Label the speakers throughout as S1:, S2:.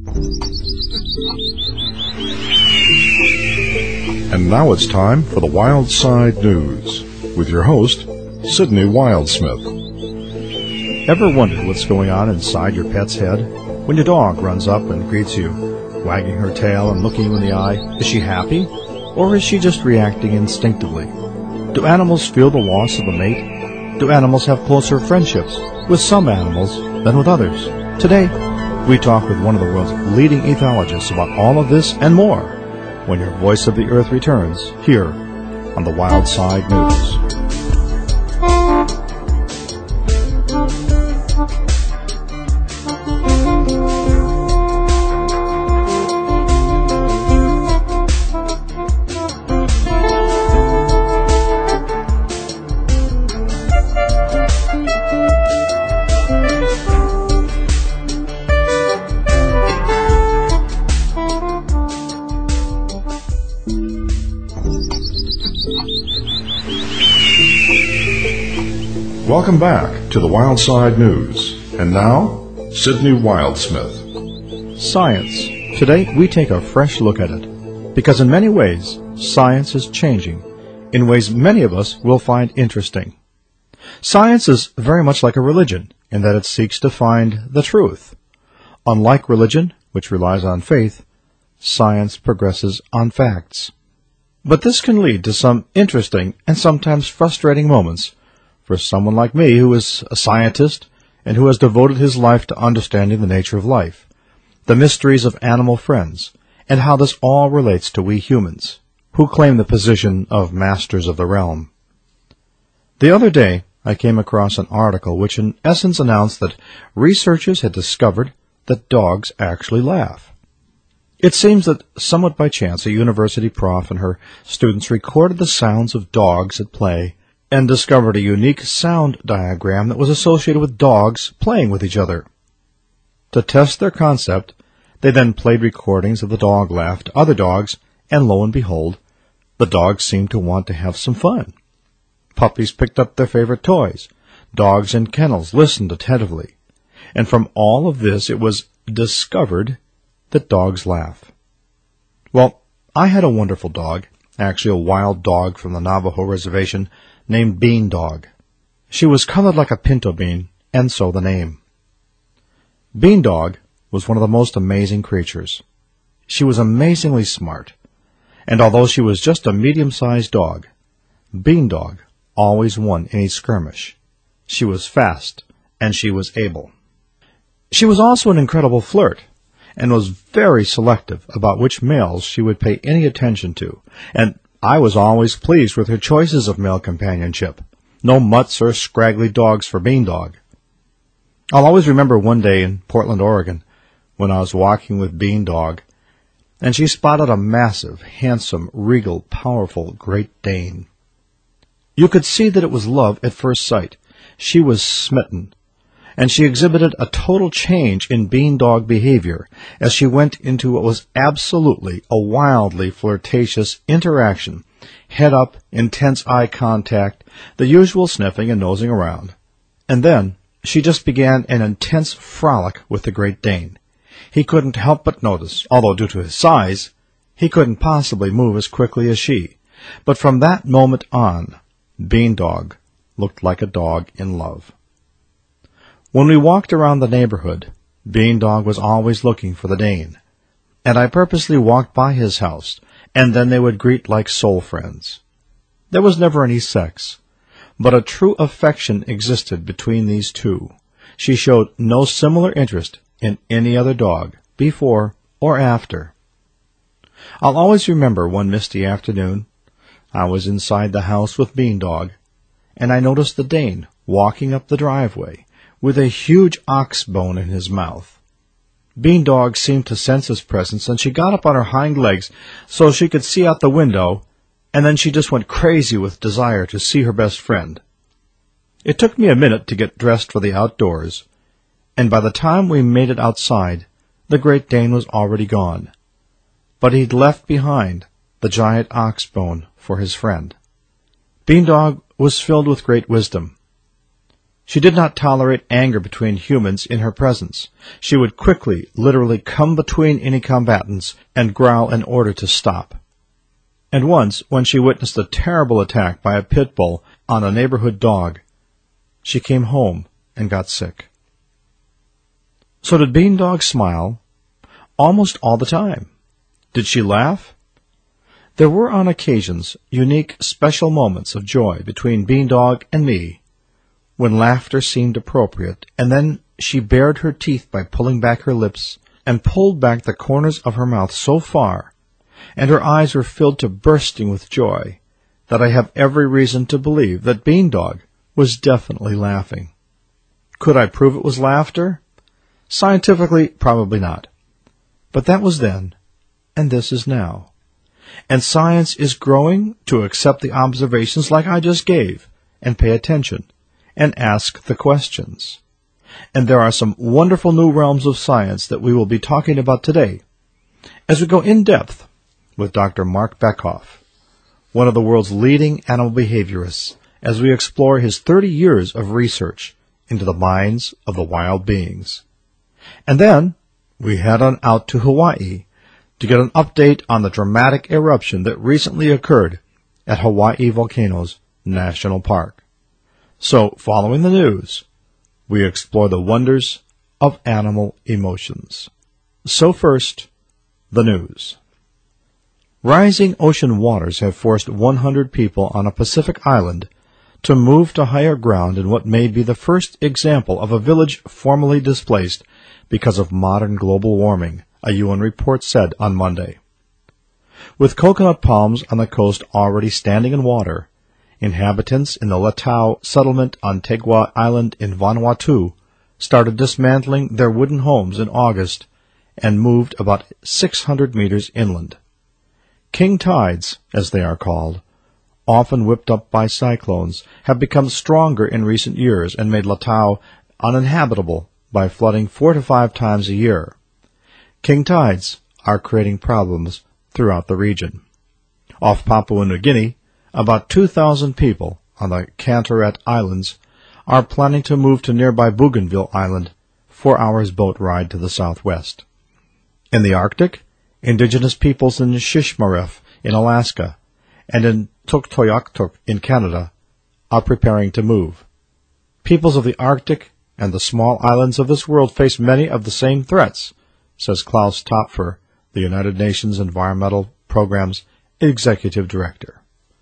S1: And now it's time for the Wild Side News with your host, Sydney Wildsmith.
S2: Ever wondered what's going on inside your pet's head? When your dog runs up and greets you, wagging her tail and looking you in the eye, is she happy? Or is she just reacting instinctively? Do animals feel the loss of a mate? Do animals have closer friendships with some animals than with others? Today, we talk with one of the world's leading ethologists about all of this and more when your Voice of the Earth returns here on the Wild Side News.
S1: Welcome back to the Wild Side News. And now, Sydney Wildsmith.
S2: Science. Today, we take a fresh look at it, because in many ways, science is changing, in ways many of us will find interesting. Science is very much like a religion, in that it seeks to find the truth. Unlike religion, which relies on faith, science progresses on facts. But this can lead to some interesting and sometimes frustrating moments for someone like me who is a scientist and who has devoted his life to understanding the nature of life, the mysteries of animal friends, and how this all relates to we humans, who claim the position of masters of the realm. The other day, I came across an article which in essence announced that researchers had discovered that dogs actually laugh. It seems that, somewhat by chance, a university prof and her students recorded the sounds of dogs at play and discovered a unique sound diagram that was associated with dogs playing with each other. To test their concept, they then played recordings of the dog laugh to other dogs, and lo and behold, the dogs seemed to want to have some fun. Puppies picked up their favorite toys. Dogs in kennels listened attentively. And from all of this, it was discovered that dogs laugh. Well, I had a wonderful dog, actually a wild dog from the Navajo reservation, named Bean Dog. She was colored like a pinto bean, and so the name. Bean Dog was one of the most amazing creatures. She was amazingly smart, and although she was just a medium-sized dog, Bean Dog always won any skirmish. She was fast, and she was able. She was also an incredible flirt, and was very selective about which males she would pay any attention to, and I was always pleased with her choices of male companionship. No mutts or scraggly dogs for Bean Dog. I'll always remember one day in Portland, Oregon, when I was walking with Bean Dog, and she spotted a massive, handsome, regal, powerful Great Dane. You could see that it was love at first sight. She was smitten, and she exhibited a total change in Bean Dog behavior as she went into what was absolutely a wildly flirtatious interaction, head up, intense eye contact, the usual sniffing and nosing around. And then she just began an intense frolic with the Great Dane. He couldn't help but notice, although due to his size, he couldn't possibly move as quickly as she. But from that moment on, Bean Dog looked like a dog in love. When we walked around the neighborhood, Bean Dog was always looking for the Dane, and I purposely walked by his house, and then they would greet like soul friends. There was never any sex, but a true affection existed between these two. She showed no similar interest in any other dog, before or after. I'll always remember one misty afternoon. I was inside the house with Bean Dog, and I noticed the Dane walking up the driveway with a huge ox bone in his mouth. Bean Dog seemed to sense his presence, and she got up on her hind legs so she could see out the window, and then she just went crazy with desire to see her best friend. It took me a minute to get dressed for the outdoors, and by the time we made it outside, the Great Dane was already gone. But he'd left behind the giant ox bone for his friend. Bean Dog was filled with great wisdom. She did not tolerate anger between humans in her presence. She would quickly, literally come between any combatants and growl in order to stop. And once, when she witnessed a terrible attack by a pit bull on a neighborhood dog, she came home and got sick. So did Beandog smile? Almost all the time. Did she laugh? There were on occasions unique, special moments of joy between Beandog and me, when laughter seemed appropriate, and then she bared her teeth by pulling back her lips, and pulled back the corners of her mouth so far, and her eyes were filled to bursting with joy, that I have every reason to believe that Beandog was definitely laughing. Could I prove it was laughter? Scientifically, probably not. But that was then, and this is now. And science is growing to accept the observations like I just gave, and pay attention, and ask the questions. And there are some wonderful new realms of science that we will be talking about today, as we go in depth with Dr. Mark Beckhoff, one of the world's leading animal behaviorists, as we explore his 30 years of research into the minds of the wild beings. And then we head on out to Hawaii to get an update on the dramatic eruption that recently occurred at Hawaii Volcanoes National Park. So, following the news, we explore the wonders of animal emotions. So first, the news. Rising ocean waters have forced 100 people on a Pacific island to move to higher ground in what may be the first example of a village formerly displaced because of modern global warming, a UN report said on Monday. With coconut palms on the coast already standing in water, inhabitants in the Latau settlement on Tegua Island in Vanuatu started dismantling their wooden homes in August and moved about 600 meters inland. King tides, as they are called, often whipped up by cyclones, have become stronger in recent years and made Latau uninhabitable by flooding 4 to 5 times a year. King tides are creating problems throughout the region. Off Papua New Guinea, about 2,000 people on the Cantoret Islands are planning to move to nearby Bougainville Island, 4 hours boat ride to the southwest. In the Arctic, indigenous peoples in Shishmaref in Alaska and in Tuktoyaktuk in Canada are preparing to move. Peoples of the Arctic and the small islands of this world face many of the same threats, says Klaus Topfer, the United Nations Environmental Program's Executive Director.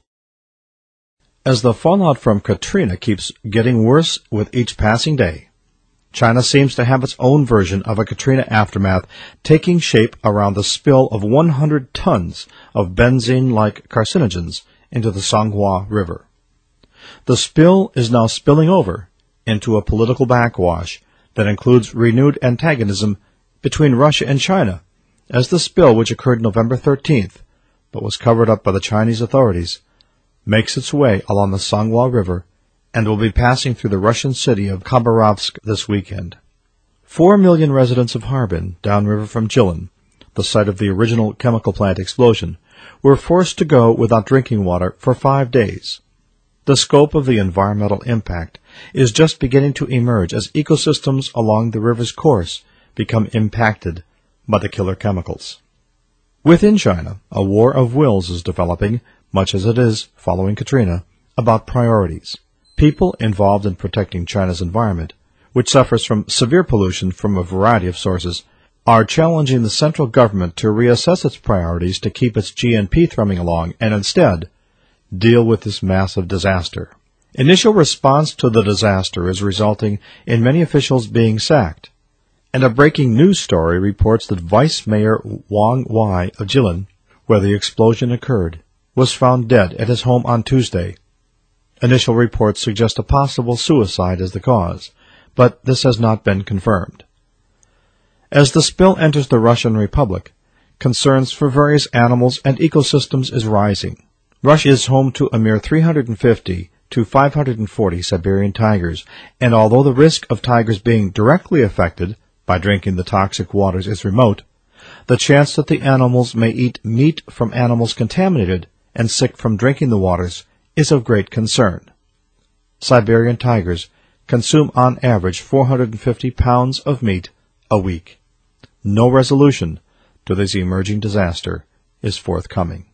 S2: As the fallout from Katrina keeps getting worse with each passing day, China seems to have its own version of a Katrina aftermath taking shape around the spill of 100 tons of benzene-like carcinogens into the Songhua River. The spill is now spilling over into a political backwash that includes renewed antagonism between Russia and China, as the spill, which occurred November 13th, but was covered up by the Chinese authorities, makes its way along the Songhua River and will be passing through the Russian city of Khabarovsk this weekend. 4 million residents of Harbin, downriver from Jilin, the site of the original chemical plant explosion, were forced to go without drinking water for 5 days. The scope of the environmental impact is just beginning to emerge as ecosystems along the river's course become impacted by the killer chemicals. Within China, a war of wills is developing, much as it is, following Katrina, about priorities. People involved in protecting China's environment, which suffers from severe pollution from a variety of sources, are challenging the central government to reassess its priorities to keep its GNP thrumming along and instead deal with this massive disaster. Initial response to the disaster is resulting in many officials being sacked, and a breaking news story reports that Vice Mayor Wang Wai of Jilin, where the explosion occurred, was found dead at his home on Tuesday. Initial reports suggest a possible suicide as the cause, but this has not been confirmed. As the spill enters the Russian Republic, concerns for various animals and ecosystems is rising. Russia is home to a mere 350 to 540 Siberian tigers, and although the risk of tigers being directly affected by drinking the toxic waters is remote, the chance that the animals may eat meat from animals contaminated and sick from drinking the waters is of great concern. Siberian tigers consume on average 450 pounds of meat a week. No resolution to this emerging disaster is forthcoming.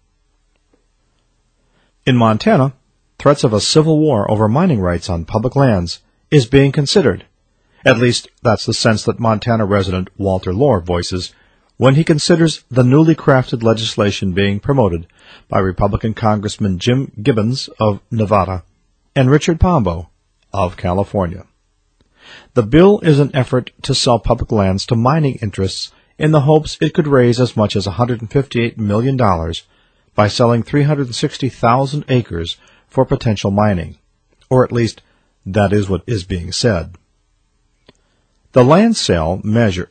S2: In Montana, threats of a civil war over mining rights on public lands is being considered. At least, that's the sense that Montana resident Walter Lohr voices when he considers the newly crafted legislation being promoted by Republican Congressman Jim Gibbons of Nevada and Richard Pombo of California. The bill is an effort to sell public lands to mining interests in the hopes it could raise as much as $158 million by selling 360,000 acres for potential mining, or at least that is what is being said. The land sale measure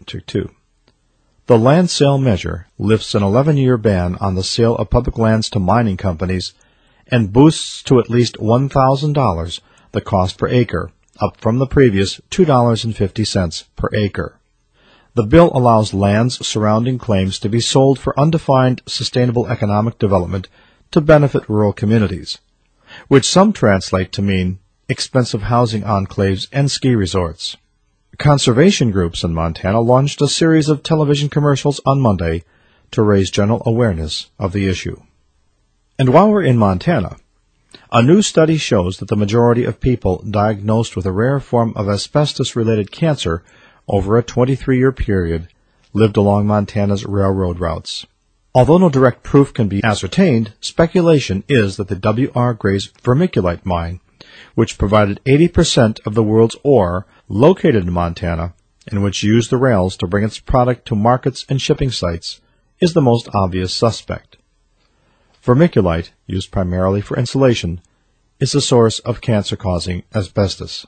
S2: lifts an 11-year ban on the sale of public lands to mining companies and boosts to at least $1,000 the cost per acre, up from the previous $2.50 per acre. The bill allows lands surrounding claims to be sold for undefined sustainable economic development to benefit rural communities, which some translate to mean expensive housing enclaves and ski resorts. Conservation groups in Montana launched a series of television commercials on Monday to raise general awareness of the issue. And while we're in Montana, a new study shows that the majority of people diagnosed with a rare form of asbestos-related cancer over a 23-year period lived along Montana's railroad routes. Although no direct proof can be ascertained, speculation is that the W.R. Gray's vermiculite mine, which provided 80% of the world's ore, located in Montana, and which used the rails to bring its product to markets and shipping sites, is the most obvious suspect. Vermiculite, used primarily for insulation, is the source of cancer-causing asbestos.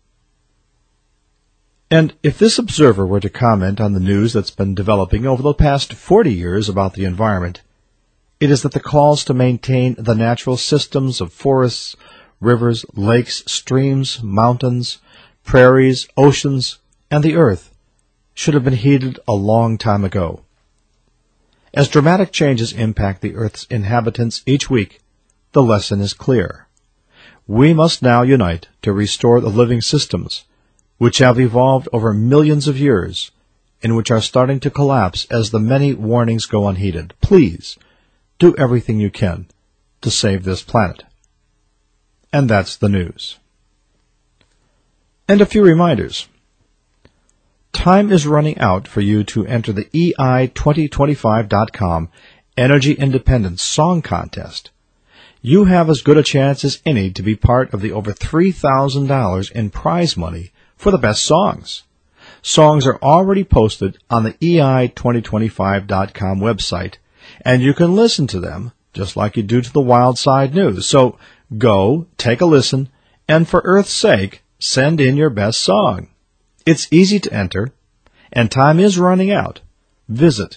S2: And if this observer were to comment on the news that's been developing over the past 40 years about the environment, it is that the calls to maintain the natural systems of forests, rivers, lakes, streams, mountains, prairies, oceans, and the earth should have been heeded a long time ago. As dramatic changes impact the Earth's inhabitants each week, the lesson is clear. We must now unite to restore the living systems, which have evolved over millions of years, and which are starting to collapse as the many warnings go unheeded. Please, do everything you can to save this planet. And that's the news. And a few reminders. Time is running out for you to enter the EI2025.com Energy Independence Song Contest. You have as good a chance as any to be part of the over $3,000 in prize money for the best songs. Songs are already posted on the EI2025.com website, and you can listen to them just like you do to the Wild Side News. So go, take a listen, and for Earth's sake, send in your best song. It's easy to enter, and time is running out. Visit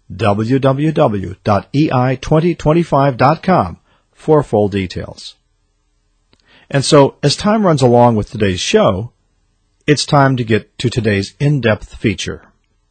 S2: www.ei2025.com for full details. And so, as time runs along with today's show, it's time to get to today's in-depth feature.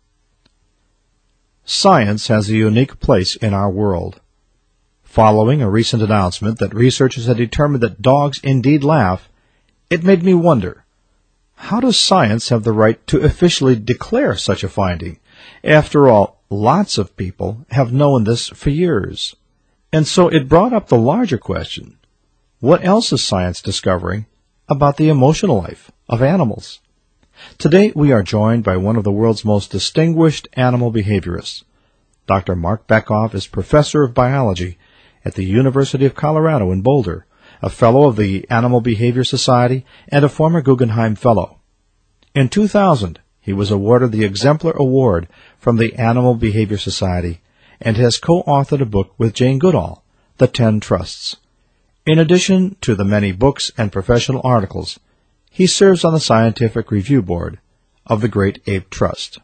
S2: Science has a unique place in our world. Following a recent announcement that researchers had determined that dogs indeed laugh, it made me wonder, how does science have the right to officially declare such a finding? After all, lots of people have known this for years. And so it brought up the larger question, what else is science discovering about the emotional life of animals? Today we are joined by one of the world's most distinguished animal behaviorists. Dr. Mark Bekoff is professor of biology at the University of Colorado in Boulder, a fellow of the Animal Behavior Society, and a former Guggenheim Fellow. In 2000, he was awarded the Exemplar Award from the Animal Behavior Society and has co-authored a book with Jane Goodall, The 10 Trusts. In addition to the many books and professional articles, he serves on the Scientific Review Board of the Great Ape Trust.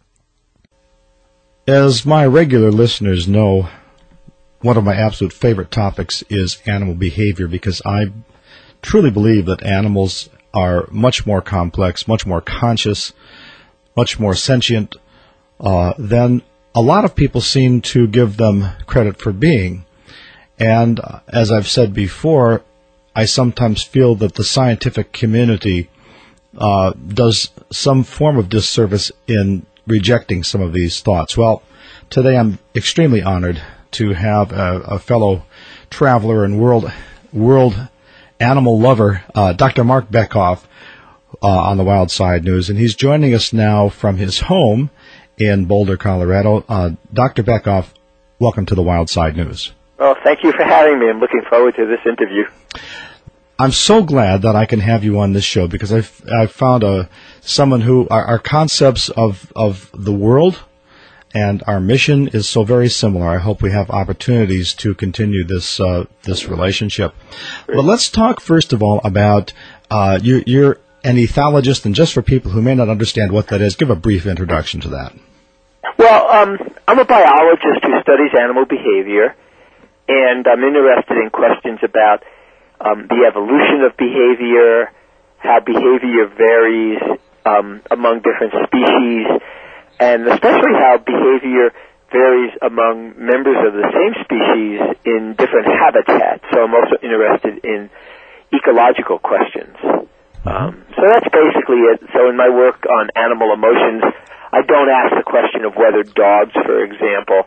S2: As my regular listeners know, one of my absolute favorite topics is animal behavior, because I truly believe that animals are much more complex, much more conscious, much more sentient than a lot of people seem to give them credit for being. And as I've said before, I sometimes feel that the scientific community does some form of disservice in rejecting some of these thoughts. Well, today I'm extremely honored to have a fellow traveler and world animal lover, Dr. Mark Bekoff, on the Wild Side News, and he's joining us now from his home in Boulder, Colorado. Dr. Bekoff, welcome to the Wild Side News.
S3: Well, thank you for having me. I'm looking forward to this interview.
S2: I'm so glad that I can have you on this show because I've found someone who our concepts of the world and our mission is so very similar. I hope we have opportunities to continue this relationship. But let's talk first of all about you're an ethologist, and just for people who may not understand what that is, give a brief introduction to that.
S3: Well, I'm a biologist who studies animal behavior, and I'm interested in questions about the evolution of behavior, how behavior varies among different species, and especially how behavior varies among members of the same species in different habitats. So I'm also interested in ecological questions. So that's basically it. So in my work on animal emotions, I don't ask the question of whether dogs, for example,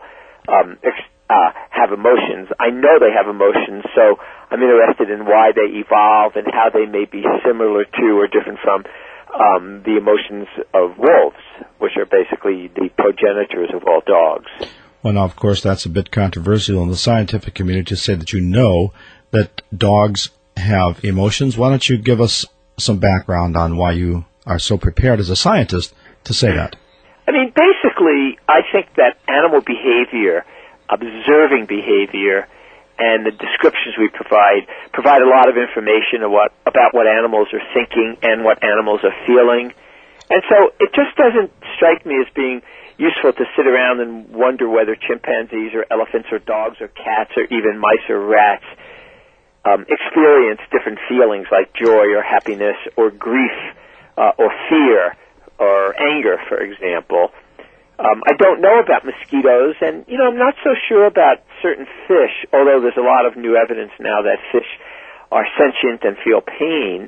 S3: have emotions. I know they have emotions, so I'm interested in why they evolve and how they may be similar to or different from the emotions of wolves, which are basically the progenitors of all dogs.
S2: Well, now, of course, that's a bit controversial in the scientific community to say that you know that dogs have emotions. Why don't you give us some background on why you are so prepared as a scientist to say that?
S3: I mean, basically, I think that animal behavior, observing behavior, and the descriptions we provide a lot of information about what animals are thinking and what animals are feeling. And so it just doesn't strike me as being useful to sit around and wonder whether chimpanzees or elephants or dogs or cats or even mice or rats experience different feelings like joy or happiness or grief or fear or anger, for example. I don't know about mosquitoes, and, I'm not so sure about certain fish, although there's a lot of new evidence now that fish are sentient and feel pain.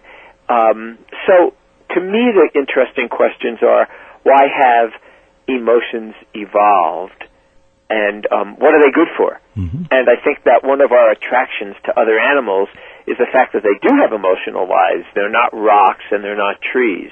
S3: So, to me, the interesting questions are, why have emotions evolved, and what are they good for? Mm-hmm. And I think that one of our attractions to other animals is the fact that they do have emotional lives. They're not rocks and they're not trees.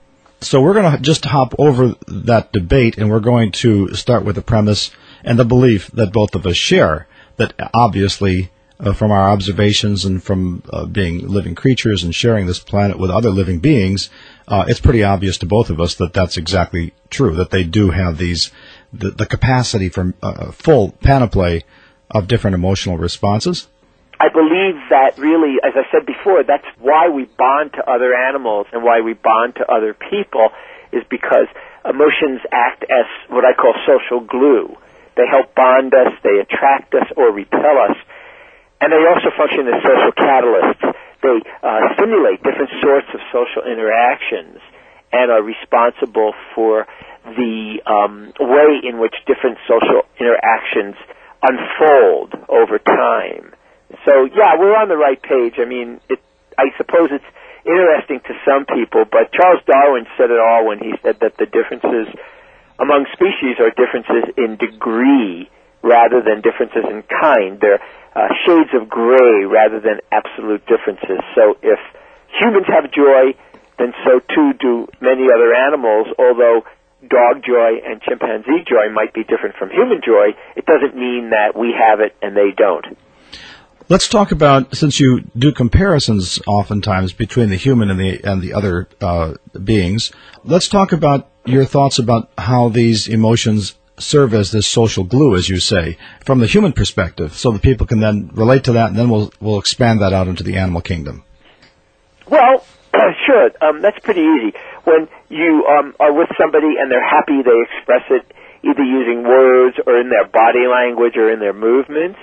S2: So we're going to just hop over that debate, and we're going to start with the premise and the belief that both of us share, that obviously from our observations and from being living creatures and sharing this planet with other living beings, it's pretty obvious to both of us that that's exactly true, that they do have the capacity for full panoply of different emotional responses.
S3: I believe that really, as I said before, that's why we bond to other animals and why we bond to other people, is because emotions act as what I call social glue. They help bond us, they attract us or repel us, and they also function as social catalysts. They stimulate different sorts of social interactions and are responsible for the way in which different social interactions unfold over time. So, yeah, we're on the right page. I mean, I suppose it's interesting to some people, but Charles Darwin said it all when he said that the differences among species are differences in degree rather than differences in kind. They're shades of gray rather than absolute differences. So if humans have joy, then so too do many other animals, although dog joy and chimpanzee joy might be different from human joy. It doesn't mean that we have it and they don't.
S2: Let's talk about, since you do comparisons oftentimes between the human and the other beings, let's talk about your thoughts about how these emotions serve as this social glue, as you say, from the human perspective, so that people can then relate to that, and then we'll expand that out into the animal kingdom.
S3: Well, sure. That's pretty easy. When you are with somebody and they're happy, they express it either using words or in their body language or in their movements.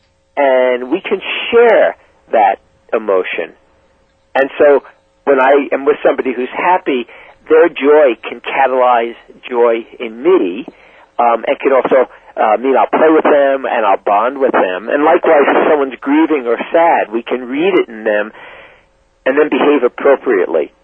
S3: And we can share that emotion. And so when I am with somebody who's happy, their joy can catalyze joy in me, and can also mean I'll play with them and I'll bond with them. And likewise, if someone's grieving or sad, we can read it in them and then behave appropriately.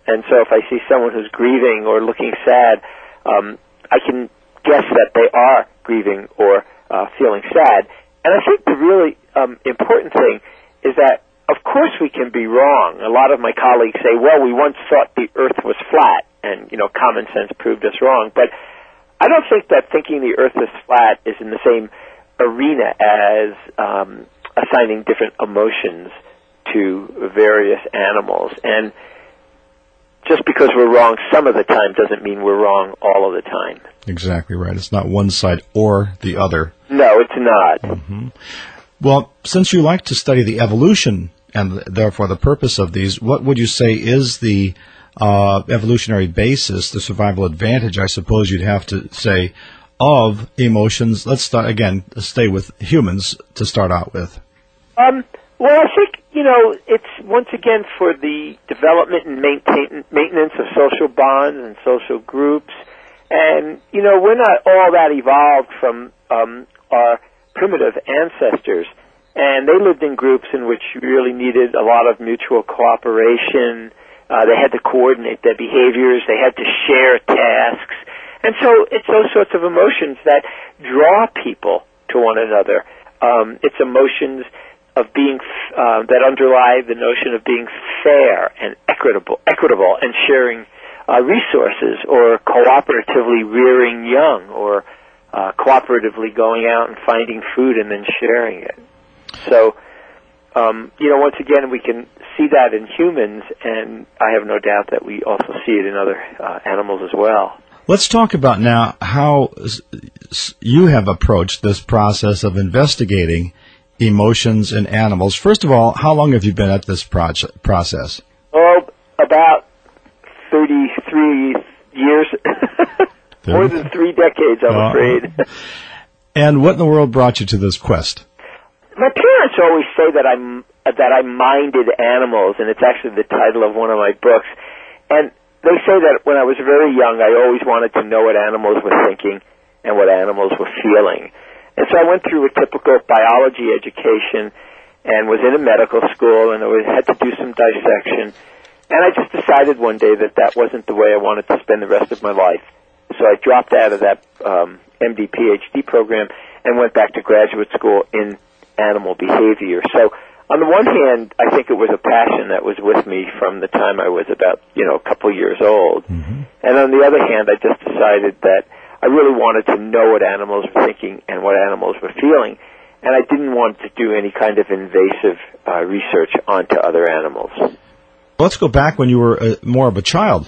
S3: And so if I see someone who's grieving or looking sad, I can guess that they are grieving or feeling sad. And I think the really important thing is that, of course, we can be wrong. A lot of my colleagues say, well, we once thought the Earth was flat, and, common sense proved us wrong. But I don't think that thinking the Earth is flat is in the same arena as assigning different emotions to various animals. And just because we're wrong some of the time doesn't mean we're wrong all of the time.
S2: Exactly right. It's not one side or the other.
S3: No, it's not.
S2: Mm-hmm. Well, since you like to study the evolution and therefore the purpose of these, what would you say is the evolutionary basis, the survival advantage, I suppose you'd have to say, of emotions? Let's stay with humans to start out with.
S3: Well, I think, it's once again for the development and maintenance of social bonds and social groups. And, we're not all that evolved from our primitive ancestors. And they lived in groups in which you really needed a lot of mutual cooperation. They had to coordinate their behaviors. They had to share tasks. And so it's those sorts of emotions that draw people to one another. It's emotions of being that underlie the notion of being fair and equitable, and sharing resources, or cooperatively rearing young, or cooperatively going out and finding food and then sharing it. So, once again, we can see that in humans, and I have no doubt that we also see it in other animals as well.
S2: Let's talk about now how you have approached this process of investigating emotions in animals. First of all, how long have you been at this process?
S3: Oh, about 33 years. More than 3 decades, I'm afraid.
S2: And what in the world brought you to this quest?
S3: My parents always say that I minded animals, and it's actually the title of one of my books. And they say that when I was very young, I always wanted to know what animals were thinking and what animals were feeling. And so I went through a typical biology education and was in a medical school, and I had to do some dissection. And I just decided one day that that wasn't the way I wanted to spend the rest of my life. So I dropped out of that MD PhD program and went back to graduate school in animal behavior. So on the one hand, I think it was a passion that was with me from the time I was about, a couple years old. Mm-hmm. And on the other hand, I just decided that I really wanted to know what animals were thinking and what animals were feeling, and I didn't want to do any kind of invasive research onto other animals.
S2: Let's go back when you were more of a child.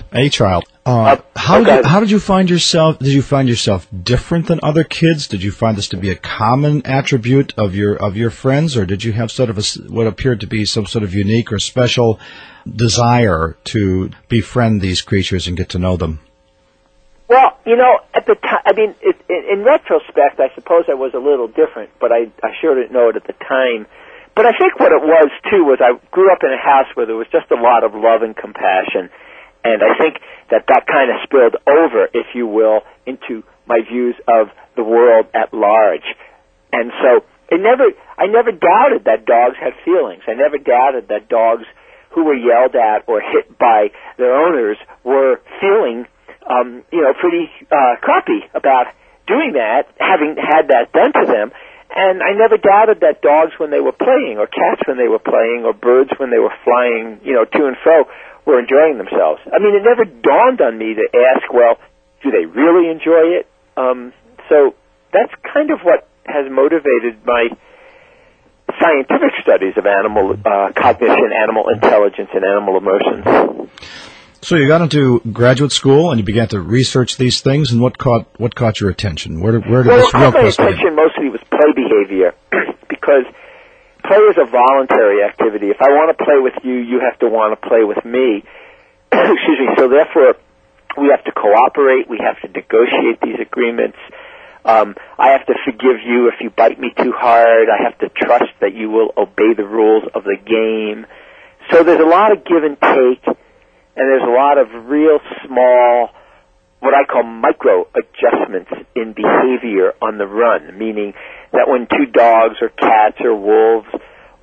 S2: How did you find yourself? Did you find yourself different than other kids? Did you find this to be a common attribute of your friends, or did you have sort of what appeared to be some sort of unique or special desire to befriend these creatures and get to know them?
S3: Well, at the time, in retrospect, I suppose I was a little different, but I sure didn't know it at the time. But I think what it was, too, was I grew up in a house where there was just a lot of love and compassion, and I think that kind of spilled over, if you will, into my views of the world at large. And so I never doubted that dogs had feelings. I never doubted that dogs who were yelled at or hit by their owners were feeling pretty crappy about doing that, having had that done to them. And I never doubted that dogs when they were playing, or cats when they were playing, or birds when they were flying, to and fro, were enjoying themselves. It never dawned on me to ask, well, do they really enjoy it? So that's kind of what has motivated my scientific studies of animal cognition, animal intelligence, and animal emotions.
S2: So you got into graduate school and you began to research these things, and what caught your attention? Where did this real quest begin?
S3: My attention mostly was play behavior, because play is a voluntary activity. If I want to play with you, you have to want to play with me. Excuse me. So therefore, we have to cooperate. We have to negotiate these agreements. I have to forgive you if you bite me too hard. I have to trust that you will obey the rules of the game. So there's a lot of give and take. And there's a lot of real small, what I call micro adjustments in behavior on the run, meaning that when two dogs or cats or wolves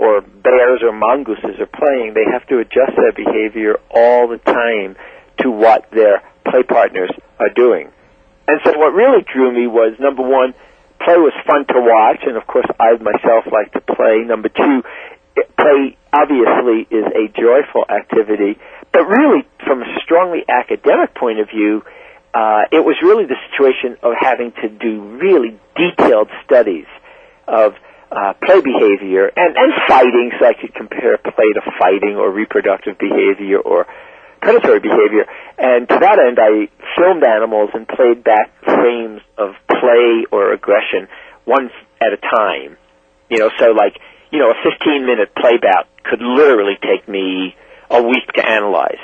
S3: or bears or mongooses are playing, they have to adjust their behavior all the time to what their play partners are doing. And so what really drew me was, number one, play was fun to watch, and of course I myself like to play. Number two, play obviously is a joyful activity, but really from a strongly academic point of view, it was really the situation of having to do really detailed studies of play behavior and fighting, so I could compare play to fighting or reproductive behavior or predatory behavior. And to that end, I filmed animals and played back frames of play or aggression once at a time. So like, a 15-minute play bout could literally take me a week to analyze.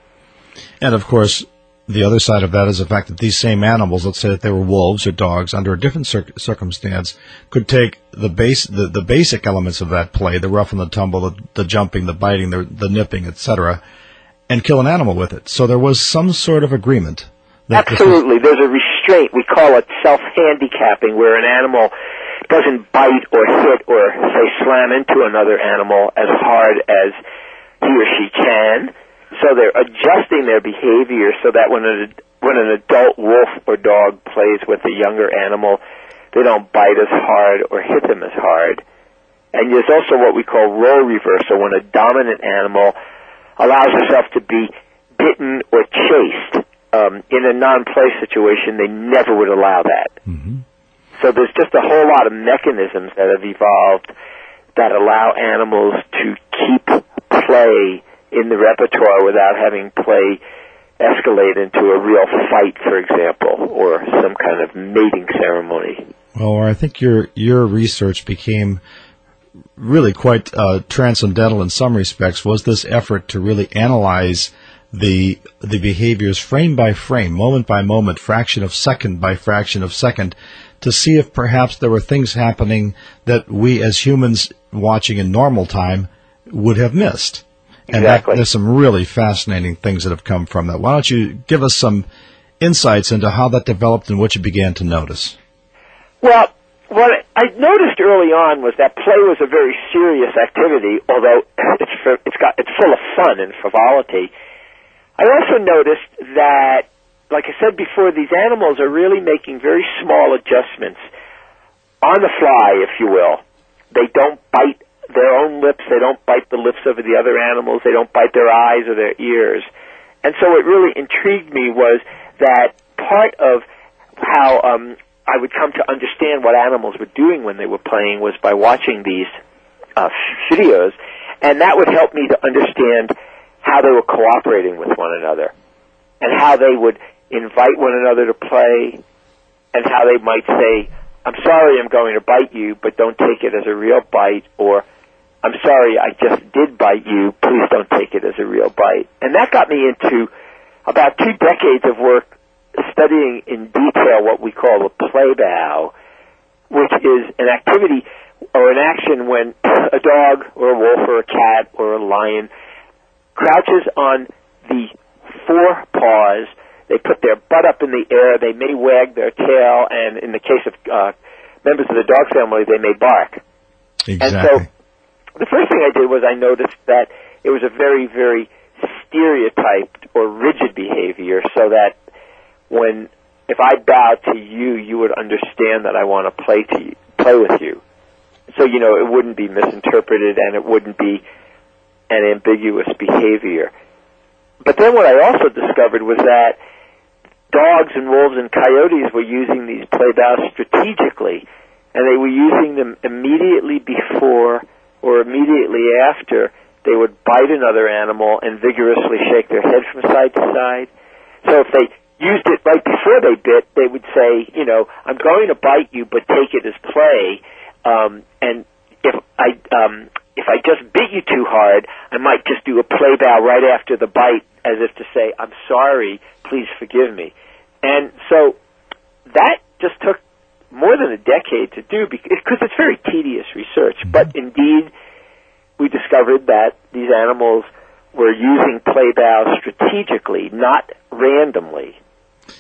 S2: And of course, the other side of that is the fact that these same animals, let's say that they were wolves or dogs, under a different circumstance, could take the basic elements of that play, the rough and the tumble, the jumping, the biting, the nipping, etc., and kill an animal with it. So there was some sort of agreement.
S3: Absolutely. There's a restraint. We call it self-handicapping, where an animal doesn't bite or hit or, say, slam into another animal as hard as he or she can. So they're adjusting their behavior so that when an adult wolf or dog plays with a younger animal, they don't bite as hard or hit them as hard. And there's also what we call role reversal, when a dominant animal allows herself to be bitten or chased. In a non-play situation, they never would allow that.
S2: Mm-hmm.
S3: So there's just a whole lot of mechanisms that have evolved that allow animals to keep play in the repertoire without having play escalate into a real fight, for example, or some kind of mating ceremony.
S2: Well, I think your research became really quite transcendental in some respects, was this effort to really analyze the behaviors frame by frame, moment by moment, fraction of second by fraction of second, to see if perhaps there were things happening that we as humans watching in normal time would have missed. And
S3: exactly.
S2: There's some really fascinating things that have come from that. Why don't you give us some insights into how that developed and what you began to notice?
S3: Well, what I noticed early on was that play was a very serious activity, although it's full of fun and frivolity. I also noticed that, like I said before, these animals are really making very small adjustments on the fly, if you will. They don't bite their own lips. They don't bite the lips of the other animals. They don't bite their eyes or their ears. And so what really intrigued me was that part of how I would come to understand what animals were doing when they were playing was by watching these videos, and that would help me to understand how they were cooperating with one another and how they would invite one another to play and how they might say, "I'm sorry I'm going to bite you, but don't take it as a real bite," or "I'm sorry I just did bite you, please don't take it as a real bite." And that got me into about 2 decades of work studying in detail what we call a play bow, which is an activity or an action when a dog or a wolf or a cat or a lion crouches on the 4 paws. They put their butt up in the air, they may wag their tail, and in the case of members of the dog family, they may bark.
S2: Exactly.
S3: And so the first thing I did was I noticed that it was a very, very stereotyped or rigid behavior, so that if I bow to you, you would understand that I want to play with you. So, it wouldn't be misinterpreted and it wouldn't be an ambiguous behavior. But then what I also discovered was that dogs and wolves and coyotes were using these play bows strategically, and they were using them immediately before or immediately after they would bite another animal and vigorously shake their head from side to side. So if they used it right before they bit, they would say, "I'm going to bite you, but take it as play. And if I just bit you too hard, I might just do a play bow right after the bite, as if to say, 'I'm sorry, please forgive me.'" And so that just took more than a decade to do because it's very tedious research. But indeed, we discovered that these animals were using play bows strategically, not randomly,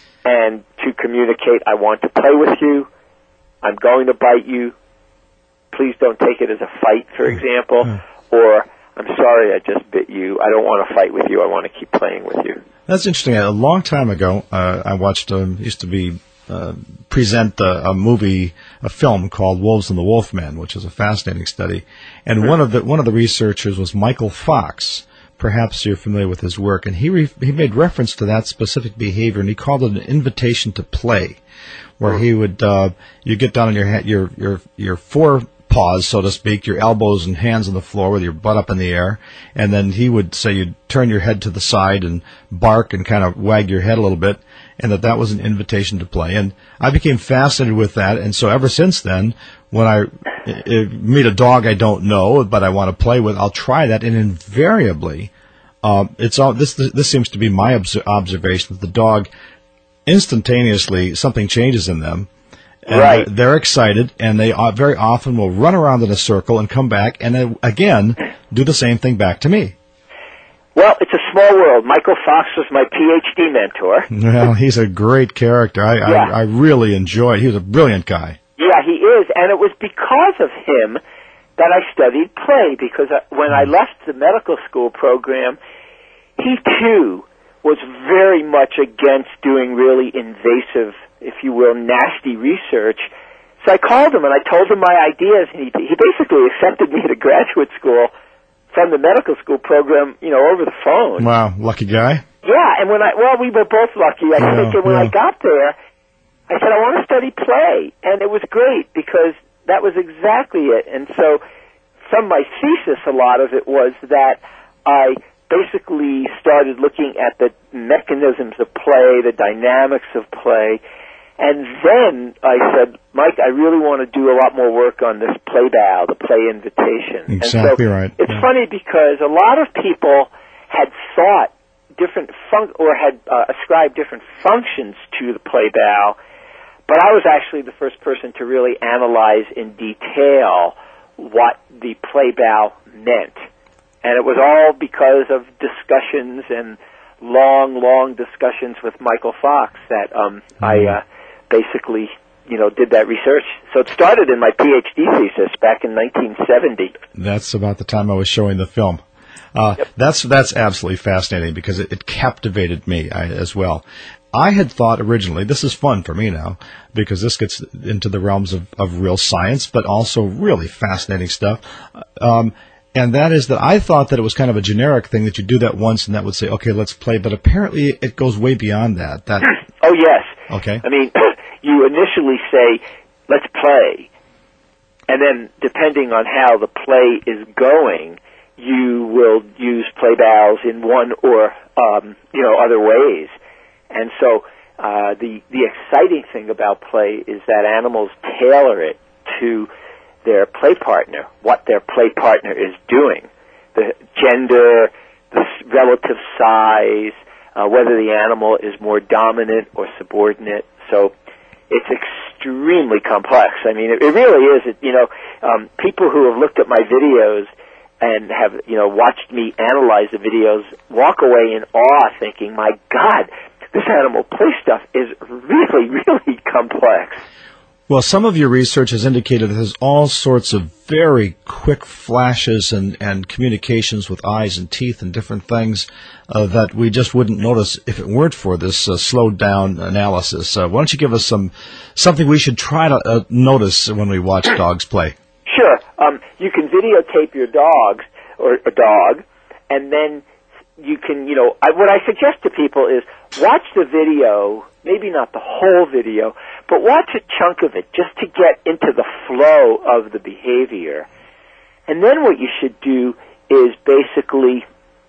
S3: and to communicate, "I want to play with you, I'm going to bite you, please don't take it as a fight, for example, or I'm sorry I just bit you. I don't want to fight with you. I want to keep playing with you.
S2: That's interesting. A long time ago, I watched, used to be, present a film called Wolves and the Wolfmen, which is a fascinating study. And one of the researchers was Michael Fox. Perhaps you're familiar with his work. And he made reference to that specific behavior, and he called it an invitation to play, where he would, you get down on your forepaws, so to speak, your elbows and hands on the floor with your butt up in the air, and then he would say you'd turn your head to the side and bark and kind of wag your head a little bit, and that was an invitation to play. And I became fascinated with that, and so ever since then, when I meet a dog I don't know but I want to play with, I'll try that, and invariably, this seems to be my observation, that the dog instantaneously something changes in them. And
S3: right.
S2: They're excited, and they very often will run around in a circle and come back, and then again do the same thing back to me.
S3: Well, it's a small world. Michael Fox was my PhD mentor.
S2: Well, he's a great character. I really enjoyed. He was a brilliant guy.
S3: Yeah, he is, and it was because of him that I studied play, because when I left the medical school program, he too was very much against doing really invasive, if you will, nasty research. So I called him and I told him my ideas, and he basically accepted me to graduate school from the medical school program, over the phone.
S2: Wow, lucky guy.
S3: Yeah, and we were both lucky, I think, and when I got there, I said, I want to study play, and it was great because that was exactly it. And so from my thesis, a lot of it was that I basically started looking at the mechanisms of play, the dynamics of play, and then I said, Mike, I really want to do a lot more work on this play bow, the play invitation.
S2: Exactly,
S3: and so
S2: right.
S3: It's funny because a lot of people had thought different had ascribed different functions to the play bow, but I was actually the first person to really analyze in detail what the play bow meant. And it was all because of discussions and long discussions with Michael Fox that I basically, did that research. So it started in my PhD thesis back in 1970.
S2: That's about the time I was showing the film.
S3: Yep.
S2: That's absolutely fascinating because it captivated me as well. I had thought originally, this is fun for me now, because this gets into the realms of real science, but also really fascinating stuff. And that is that I thought that it was kind of a generic thing that you do that once and that would say, okay, let's play. But apparently it goes way beyond that.
S3: Oh, yes.
S2: Okay.
S3: I mean, you initially say, let's play. And then depending on how the play is going, you will use play bows in one or, other ways. And so the exciting thing about play is that animals tailor it to their play partner, what their play partner is doing, the gender, the relative size, whether the animal is more dominant or subordinate. So it's extremely complex. I mean, it really is. People who have looked at my videos and have, watched me analyze the videos walk away in awe thinking, my God, this animal play stuff is really, really complex.
S2: Well, some of your research has indicated that there's all sorts of very quick flashes and communications with eyes and teeth and different things that we just wouldn't notice if it weren't for this slowed down analysis. Why don't you give us something we should try to notice when we watch dogs play?
S3: Sure. You can videotape your dogs or a dog, and then you can, what I suggest to people is watch the video, maybe not the whole video, but watch a chunk of it just to get into the flow of the behavior. And then what you should do is basically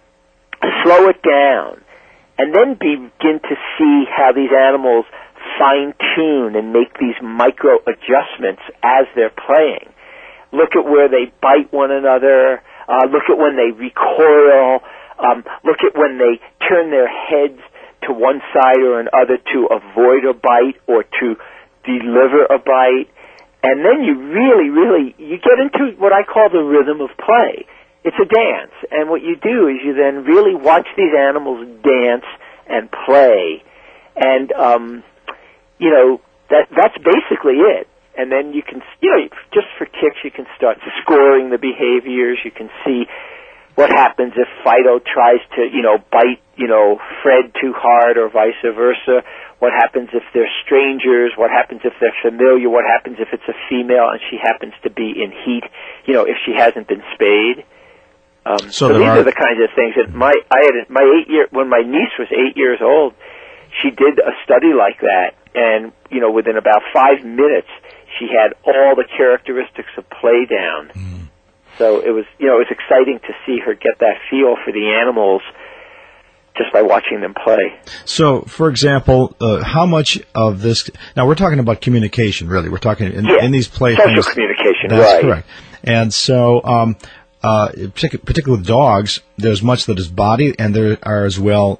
S3: slow it down and then begin to see how these animals fine-tune and make these micro adjustments as they're playing. Look at where they bite one another. Look at when they recoil. Look at when they turn their heads to one side or another to avoid a bite or to deliver a bite. And then you really, you get into what I call the rhythm of play. It's a dance. And what you do is you then really watch these animals dance and play. And, that's basically it. And then you can, just for kicks, you can start scoring the behaviors. You can see what happens if Fido tries to, bite, Fred too hard, or vice versa. What happens if they're strangers? What happens if they're familiar? What happens if it's a female and she happens to be in heat, if she hasn't been spayed? So these are the kinds of things that when my niece was 8 years old, she did a study like that, and, within about 5 minutes, she had all the characteristics of play down. Mm. So it was exciting to see her get that feel for the animals just by watching them play.
S2: So, for example, how much of this... Now, we're talking about communication, really. We're talking in these play
S3: social
S2: things.
S3: Communication,
S2: that's
S3: right.
S2: Correct. And so, particularly with dogs, there's much that is body, and there are as well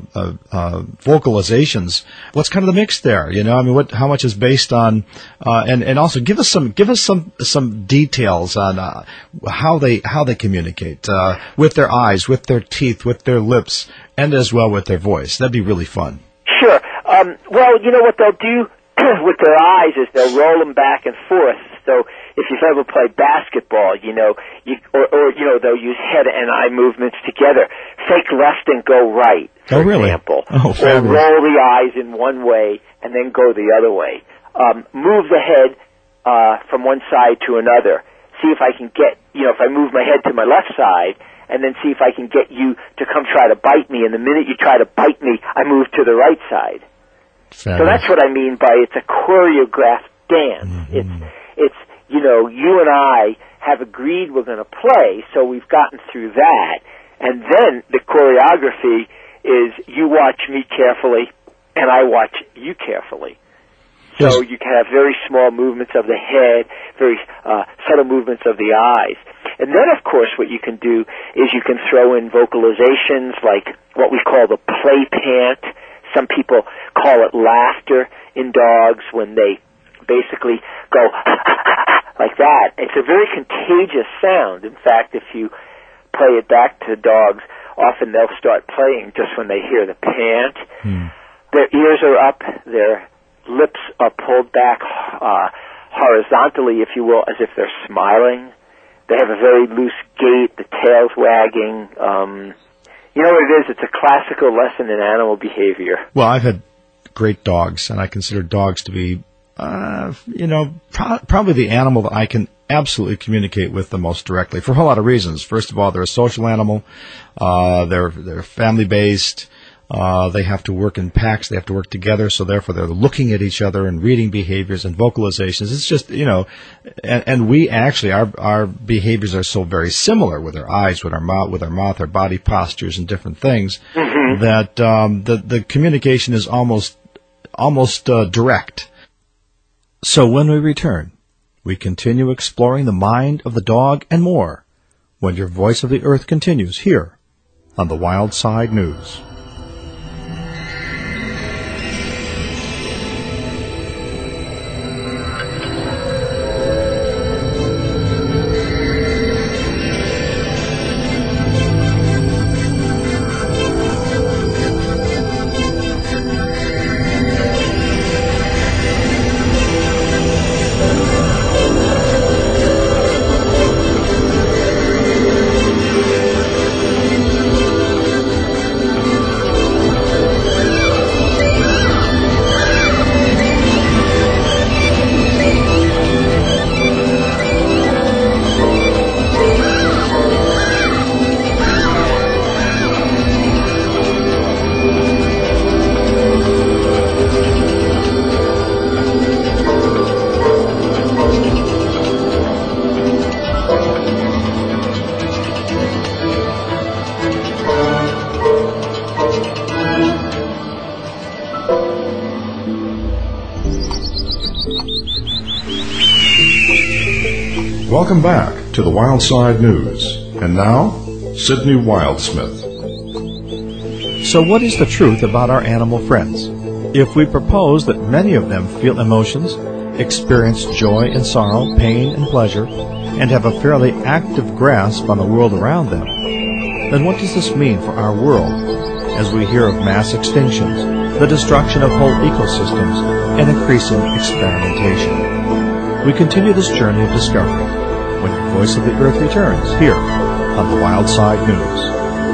S2: vocalizations. What's kind of the mix there? How much is based on, and also give us some details on how they communicate with their eyes, with their teeth, with their lips, and as well with their voice. That'd be really fun.
S3: Sure. Well, what they'll do with their eyes is they'll roll them back and forth. So if you've ever played basketball, they'll use head and eye movements together. Fake left and go right, for example.
S2: Oh,
S3: or roll the eyes in one way and then go the other way. Move the head from one side to another. See if I can get, if I move my head to my left side, and then see if I can get you to come try to bite me. And the minute you try to bite me, I move to the right side.
S2: Fabulous.
S3: So that's what I mean by it's a choreographed dance. Mm-hmm. It's you and I have agreed we're going to play, so we've gotten through that. And then the choreography is you watch me carefully, and I watch you carefully. So you can have very small movements of the head, very subtle movements of the eyes. And then, of course, what you can do is you can throw in vocalizations like what we call the play pant. Some people call it laughter in dogs when they basically go like that. It's a very contagious sound. In fact, if you play it back to dogs, often they'll start playing just when they hear the pant. Their ears are up, their lips are pulled back horizontally, if you will, as if they're smiling. They have a very loose gait, the tail's wagging. You know what it is? It's a classical lesson in animal behavior.
S2: Well, I've had great dogs, and I consider dogs to be, probably the animal that I can absolutely communicate with the most directly for a whole lot of reasons. First of all, they're a social animal. They're family-based. They have to work in packs. They have to work together. So therefore, they're looking at each other and reading behaviors and vocalizations. It's just, and we actually, our behaviors are so very similar with our eyes, with our mouth, our body postures and different things that the communication is almost direct. So when we return, we continue exploring the mind of the dog and more when your Voice of the Earth continues here on the Wild Side News.
S1: Welcome back to the Wild Side News. And now, Sidney Wildsmith.
S2: So what is the truth about our animal friends? If we propose that many of them feel emotions, experience joy and sorrow, pain and pleasure, and have a fairly active grasp on the world around them, then what does this mean for our world as we hear of mass extinctions, the destruction of whole ecosystems, and increasing experimentation? we continue this journey of discovery when your Voice of the Earth returns here on the Wild Side News.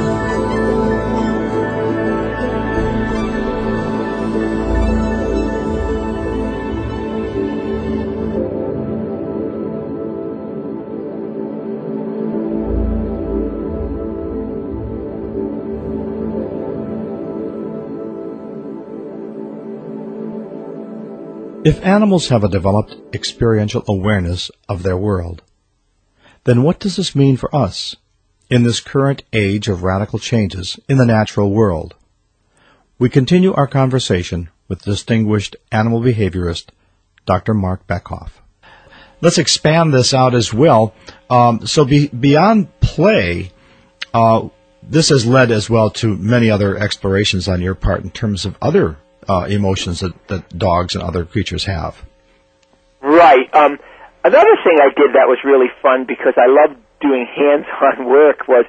S2: If animals have a developed experiential awareness of their world, then what does this mean for us in this current age of radical changes in the natural world? We continue our conversation with distinguished animal behaviorist Dr. Mark Bekoff. Let's expand this out as well. Beyond play, this has led as well to many other explorations on your part in terms of other emotions that dogs and other creatures have. Right.
S3: Another thing I did that was really fun because I loved doing hands-on work was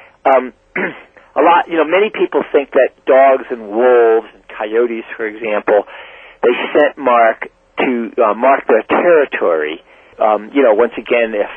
S3: many people think that dogs and wolves and coyotes, for example, they scent mark to mark their territory. Once again, if,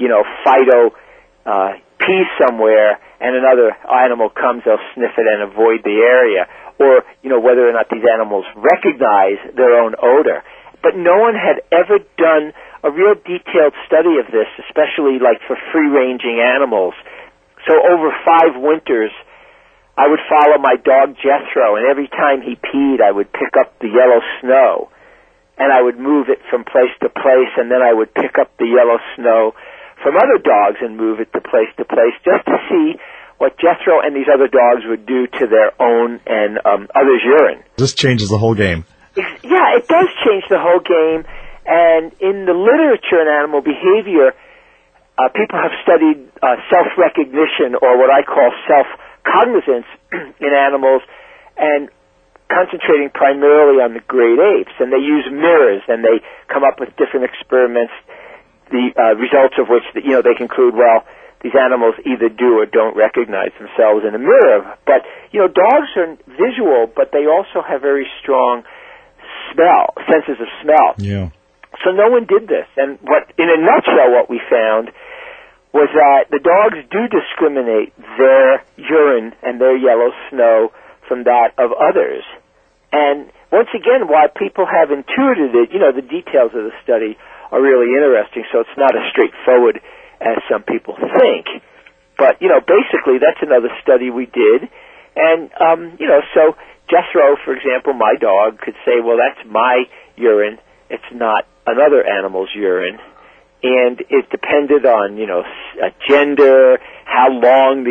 S3: Fido pees somewhere and another animal comes, they'll sniff it and avoid the area. Or, whether or not these animals recognize their own odor. But no one had ever done a real detailed study of this, especially like for free-ranging animals. So over 5 winters, I would follow my dog Jethro, and every time he peed, I would pick up the yellow snow, and I would move it from place to place, and then I would pick up the yellow snow from other dogs and move it to place just to see what Jethro and these other dogs would do to their own and others' urine.
S2: This changes the whole game.
S3: Yeah, it does change the whole game. And in the literature on animal behavior, people have studied self-recognition, or what I call self-cognizance in animals, and concentrating primarily on the great apes. And they use mirrors, and they come up with different experiments, the results of which, they conclude, well, these animals either do or don't recognize themselves in a mirror. But, dogs are visual, but they also have very strong senses of smell.
S2: Yeah.
S3: So no one did this. And in a nutshell, what we found was that the dogs do discriminate their urine and their yellow snow from that of others. And once again, while people have intuited it, the details of the study are really interesting, so it's not as straightforward as some people think. But, basically that's another study we did. And, so Jethro, for example, my dog, could say, well, that's my urine. It's not another animal's urine. And it depended on, gender, how long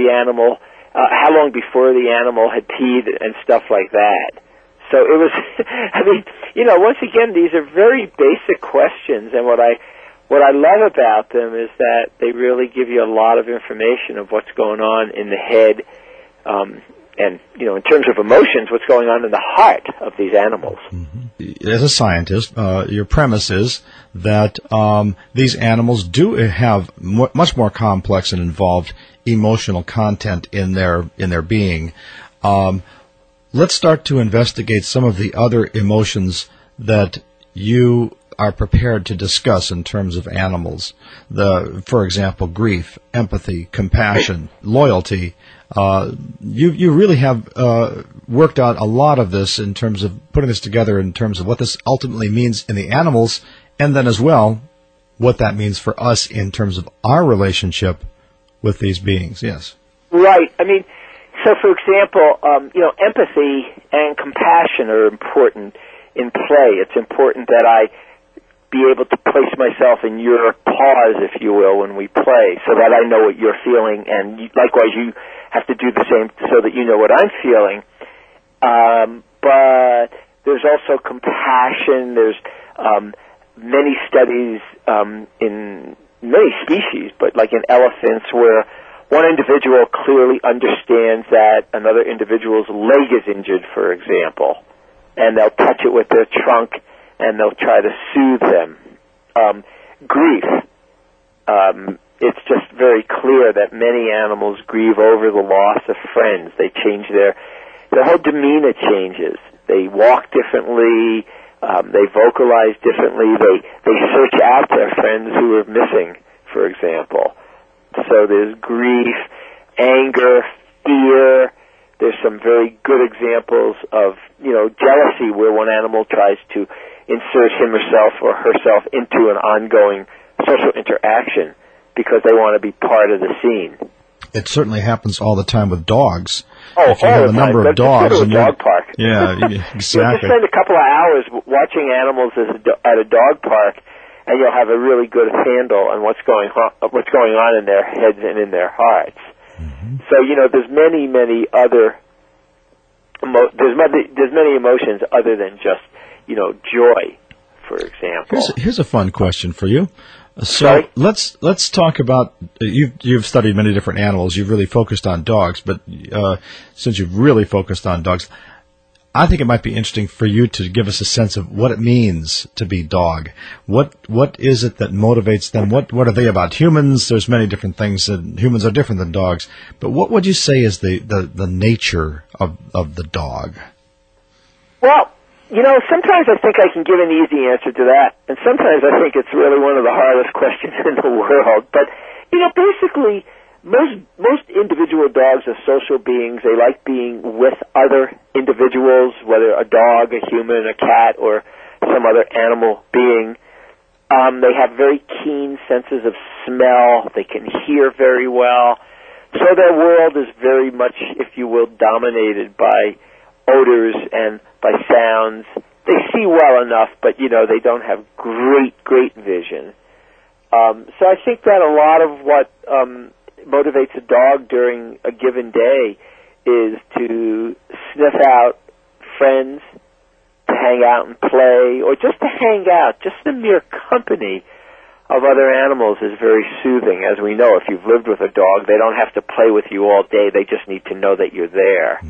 S3: before the animal had peed and stuff like that. So it was, once again, these are very basic questions, and what I love about them is that they really give you a lot of information of what's going on in the head, and, in terms of emotions, what's going on in the heart of these animals.
S2: Mm-hmm. As a scientist, your premise is that these animals do have much more complex and involved emotional content in their being. Let's start to investigate some of the other emotions that you are prepared to discuss in terms of animals. For example, grief, empathy, compassion, loyalty. You really have worked out a lot of this in terms of putting this together in terms of what this ultimately means in the animals, and then as well what that means for us in terms of our relationship with these beings. Yes.
S3: Right. So for example, empathy and compassion are important in play. It's important that I be able to place myself in your paws, if you will, when we play, so that I know what you're feeling, and likewise you have to do the same so that you know what I'm feeling. But there's also compassion. There's many studies in many species, but like in elephants, where one individual clearly understands that another individual's leg is injured, for example, and they'll touch it with their trunk and they'll try to soothe them. Grief. It's just very clear that many animals grieve over the loss of friends. They change their whole demeanor changes. They walk differently. They vocalize differently. They search out friends who are missing, for example. So there's grief, anger, fear. There's some very good examples of, jealousy, where one animal tries to insert himself or herself into an ongoing social interaction because they want to be part of the scene.
S2: It certainly happens all the time with dogs.
S3: Oh,
S2: if you have a number of dogs,
S3: go to a dog park.
S2: Yeah, exactly.
S3: You spend a couple of hours watching animals at a dog park, and you'll have a really good handle on what's going on in their heads and in their hearts. Mm-hmm. So there's many other there's many emotions other than just joy, for example.
S2: Here's a fun question for you. So
S3: Sorry?
S2: let's talk about you've studied many different animals. You've really focused on dogs, but since you've really focused on dogs, I think it might be interesting for you to give us a sense of what it means to be dog. What is it that motivates them? What are they about? Humans, there's many different things that humans are different than dogs. But what would you say is the nature of the dog?
S3: Well, sometimes I think I can give an easy answer to that, and sometimes I think it's really one of the hardest questions in the world. But, basically, most individual dogs are social beings. They like being with other individuals, whether a dog, a human, a cat, or some other animal being. They have very keen senses of smell. They can hear very well. So their world is very much, if you will, dominated by odors and by sounds. They see well enough, but, they don't have great vision. So I think that a lot of what motivates a dog during a given day is to sniff out friends, to hang out and play, or just to hang out. Just the mere company of other animals is very soothing. As we know, if you've lived with a dog, they don't have to play with you all day. They just need to know that you're there.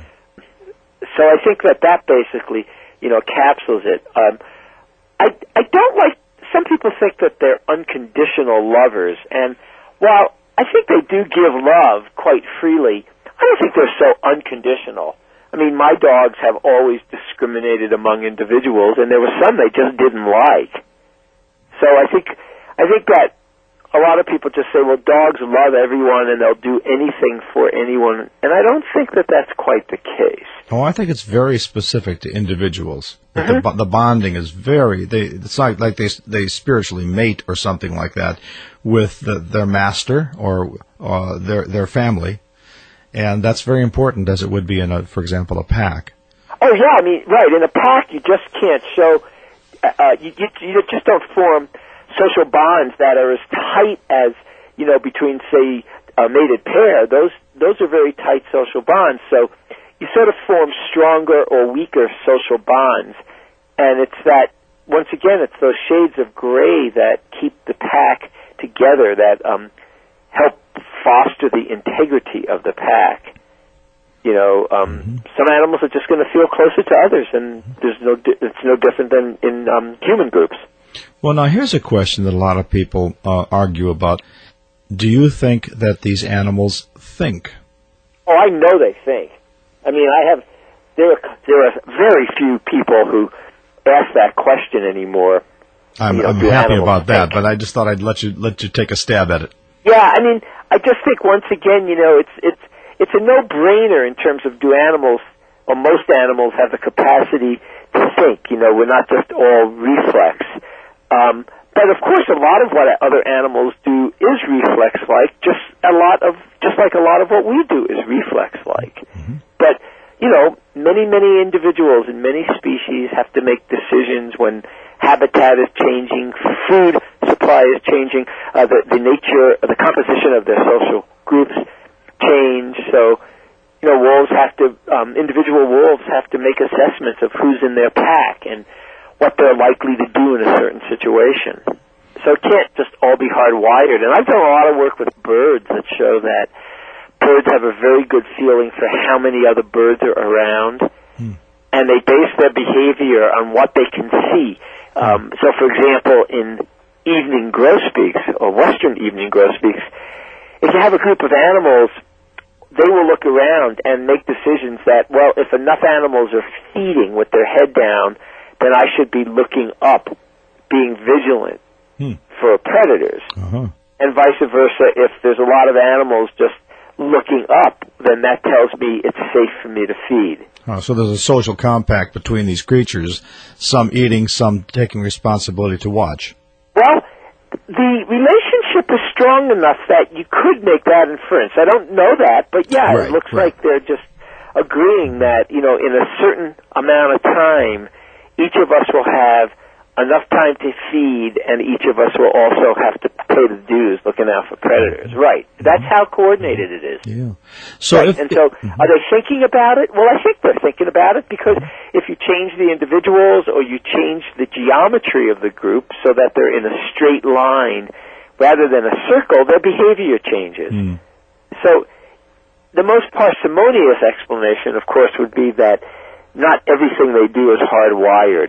S3: So I think that basically, capsules it. I don't like, some people think that they're unconditional lovers, and while I think they do give love quite freely, I don't think they're so unconditional. I mean, my dogs have always discriminated among individuals, and there were some they just didn't like. So I think that a lot of people just say, well, dogs love everyone and they'll do anything for anyone, and I don't think that that's quite the case.
S2: Oh, I think it's very specific to individuals.
S3: Mm-hmm.
S2: The bonding is it's not like they spiritually mate or something like that with their master or their family, and that's very important, as it would be in, for example, a pack.
S3: Oh, yeah, I mean, right, in a pack you just can't show, you just don't form social bonds that are as tight as, between, say, a mated pair. Those are very tight social bonds. So you sort of form stronger or weaker social bonds. And it's that, once again, it's those shades of gray that keep the pack together, that help foster the integrity of the pack. Some animals are just going to feel closer to others, and it's no different than in human groups.
S2: Well, now here's a question that a lot of people argue about. Do you think that these animals think?
S3: Oh, I know they think. I mean, there are very few people who ask that question anymore.
S2: I'm happy about that, but I just thought I'd let you take a stab at it.
S3: Yeah, I mean, I just think once again, it's a no-brainer in terms of do animals, or most animals, have the capacity to think. We're not just all reflex. But of course, a lot of what other animals do is reflex-like. Just like a lot of what we do is reflex-like. Mm-hmm. But many individuals in many species have to make decisions when habitat is changing, food supply is changing, the nature, the composition of their social groups change. So, individual wolves have to make assessments of who's in their pack and what they're likely to do in a certain situation. So it can't just all be hardwired. And I've done a lot of work with birds that show that birds have a very good feeling for how many other birds are around, and they base their behavior on what they can see. So, for example, in evening grosbeaks, or western evening grosbeaks, if you have a group of animals, they will look around and make decisions that, well, if enough animals are feeding with their head down, then I should be looking up, being vigilant for predators.
S2: Uh-huh.
S3: And vice versa, if there's a lot of animals just looking up, then that tells me it's safe for me to feed.
S2: Oh, so there's a social compact between these creatures, some eating, some taking responsibility to watch.
S3: Well, the relationship is strong enough that you could make that inference. I don't know that, but yeah,
S2: Right,
S3: it looks
S2: right.
S3: like they're just agreeing that, in a certain amount of time, each of us will have enough time to feed, and each of us will also have to pay the dues looking out for predators. Right. That's how coordinated it is.
S2: Yeah. So
S3: Right.
S2: if,
S3: And so, are they thinking about it? Well, I think they're thinking about it, because if you change the individuals or you change the geometry of the group so that they're in a straight line rather than a circle, their behavior changes. So the most parsimonious explanation, of course, would be that not everything they do is hardwired.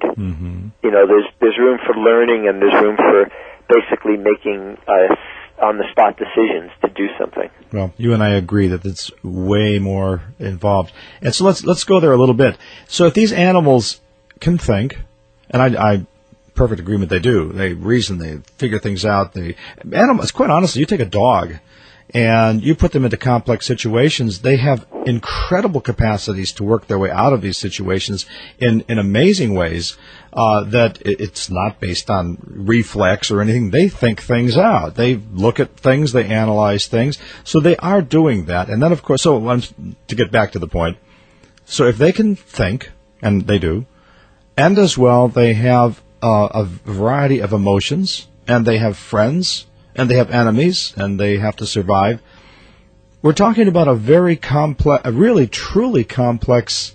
S3: There's room for learning, and there's room for basically making on-the-spot decisions to do something.
S2: Well, you and I agree that it's way more involved. And so let's go there a little bit. So if these animals can think, and I perfect agreement they do. They reason, they figure things out. Animals, quite honestly, you take a dog and you put them into complex situations, they have incredible capacities to work their way out of these situations in amazing ways that it's not based on reflex or anything. They think things out. They look at things. They analyze things. So they are doing that. And then, of course, to get back to the point, so if they can think, and they do, and as well they have a variety of emotions, and they have friends, and they have enemies, and they have to survive. We're talking about a very complex, a really truly complex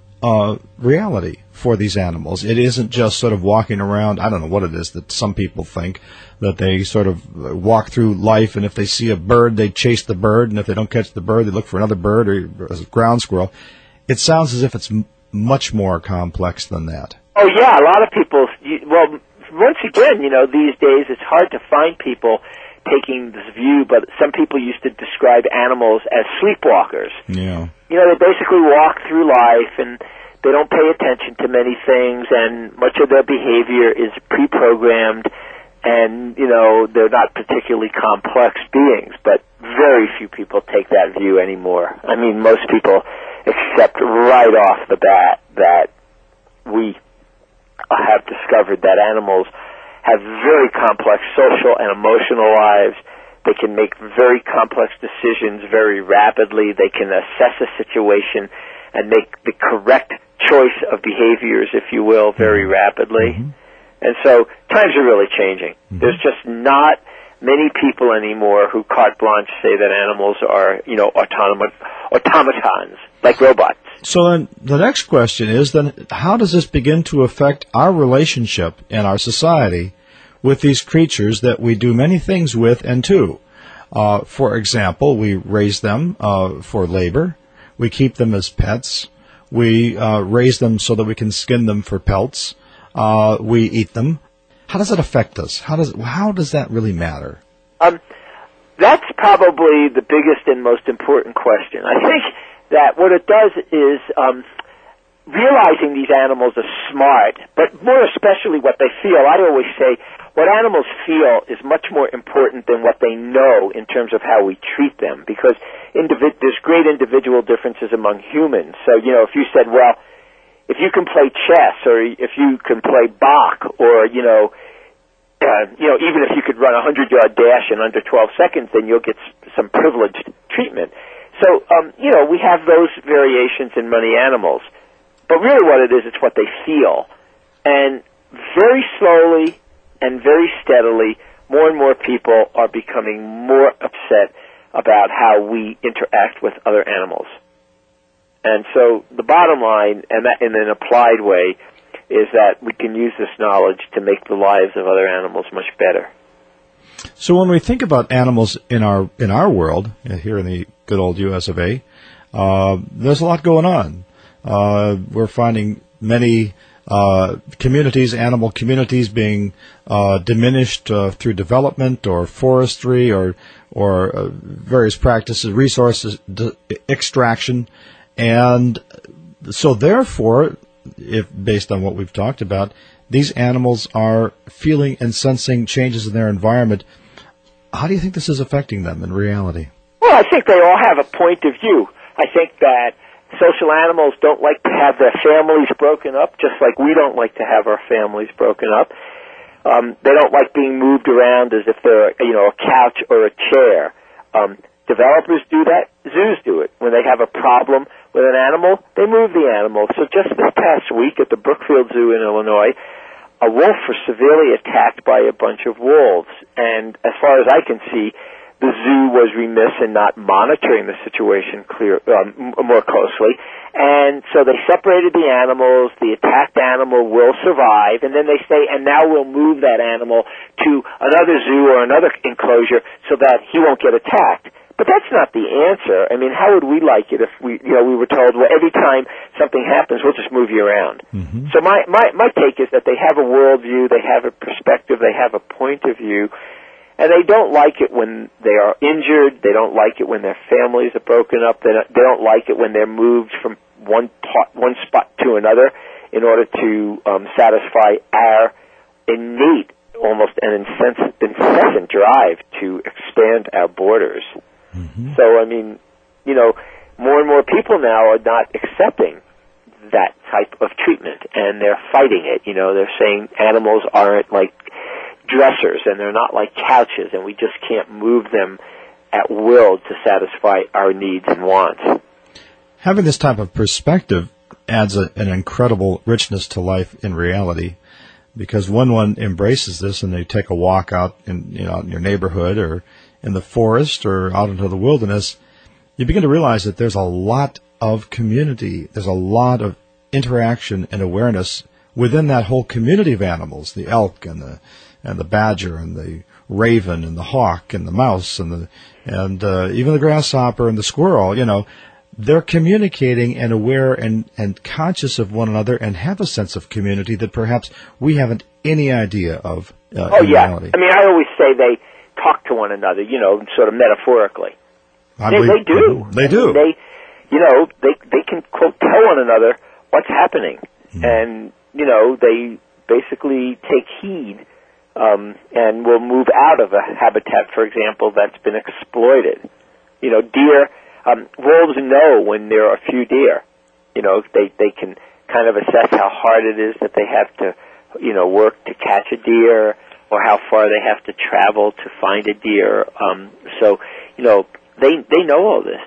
S2: reality for these animals. It isn't just sort of walking around. I don't know what it is that some people think, that they sort of walk through life, and if they see a bird, they chase the bird, and if they don't catch the bird, they look for another bird or a ground squirrel. It sounds as if it's much more complex than that.
S3: Oh, yeah, a lot of people, once again, these days it's hard to find people taking this view, but some people used to describe animals as sleepwalkers.
S2: Yeah.
S3: They basically walk through life, and they don't pay attention to many things, and much of their behavior is pre-programmed, and, they're not particularly complex beings, but very few people take that view anymore. I mean, most people accept right off the bat that we have discovered that animals have very complex social and emotional lives. They can make very complex decisions very rapidly. They can assess a situation and make the correct choice of behaviors, if you will, very rapidly. And so times are really changing. There's just not many people anymore who carte blanche say that animals are, automatons, like robots.
S2: So then the next question is then how does this begin to affect our relationship in our society with these creatures that we do many things with and to? For example, we raise them for labor. We keep them as pets. We raise them so that we can skin them for pelts. We eat them. How does it affect us? How does that really matter?
S3: That's probably the biggest and most important question. I think that what it does is realizing these animals are smart, but more especially what they feel. I always say what animals feel is much more important than what they know in terms of how we treat them, because there's great individual differences among humans. So, if you said, well, if you can play chess, or if you can play Bach, or, even if you could run a 100-yard dash in under 12 seconds, then you'll get some privileged treatment. So, we have those variations in many animals. But really what it is, it's what they feel. And very slowly and very steadily, more and more people are becoming more upset about how we interact with other animals. And so the bottom line, and that in an applied way, is that we can use this knowledge to make the lives of other animals much better.
S2: So when we think about animals in our world, here in the good old U.S. of A., there's a lot going on. We're finding many communities, animal communities, being diminished through development or forestry or various practices, resources extraction, and so therefore, if based on what we've talked about, these animals are feeling and sensing changes in their environment. How do you think this is affecting them in reality?
S3: Well, I think they all have a point of view. I think that social animals don't like to have their families broken up, just like we don't like to have our families broken up. They don't like being moved around as if they're, a couch or a chair. Developers do that. Zoos do it. When they have a problem with an animal, they move the animal. So just this past week at the Brookfield Zoo in Illinois, a wolf was severely attacked by a bunch of wolves. And as far as I can see, the zoo was remiss in not monitoring the situation more closely. And so they separated the animals. The attacked animal will survive. And then they say, and now we'll move that animal to another zoo or another enclosure so that he won't get attacked. But that's not the answer. I mean, how would we like it if we were told, well, every time something happens, we'll just move you around. Mm-hmm. So my take is that they have a worldview, they have a perspective, they have a point of view, and they don't like it when they are injured. They don't like it when their families are broken up. They don't like it when they're moved from one spot to another in order to satisfy our innate, almost an incessant drive to expand our borders. Mm-hmm. So, I mean, more and more people now are not accepting that type of treatment, and they're fighting it. They're saying animals aren't like dressers, and they're not like couches, and we just can't move them at will to satisfy our needs and wants.
S2: Having this type of perspective adds an incredible richness to life in reality, because when one embraces this and they take a walk out in your neighborhood or in the forest or out into the wilderness, you begin to realize that there's a lot of community. There's a lot of interaction and awareness within that whole community of animals, the elk and the badger and the raven and the hawk and the mouse and even the grasshopper and the squirrel. They're communicating and aware and conscious of one another and have a sense of community that perhaps we haven't any idea of in reality.
S3: I mean, I always say they talk to one another, sort of metaphorically. They do.
S2: They do.
S3: They can, quote, tell one another what's happening. Mm-hmm. And, they basically take heed and will move out of a habitat, for example, that's been exploited. Deer, wolves know when there are a few deer. They can kind of assess how hard it is that they have to, work to catch a deer, or how far they have to travel to find a deer. So, they know all this.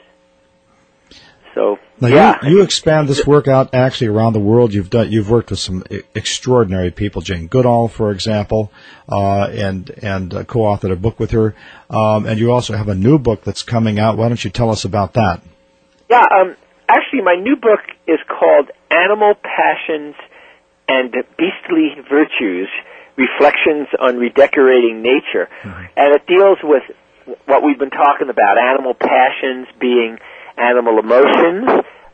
S3: So,
S2: now you expand this work out actually around the world. You've worked with some extraordinary people, Jane Goodall, for example, and co-authored a book with her. And you also have a new book that's coming out. Why don't you tell us about that?
S3: Yeah, actually my new book is called Animal Passions and Beastly Virtues, Reflections on Redecorating Nature. Mm-hmm. And it deals with what we've been talking about, animal passions being animal emotions,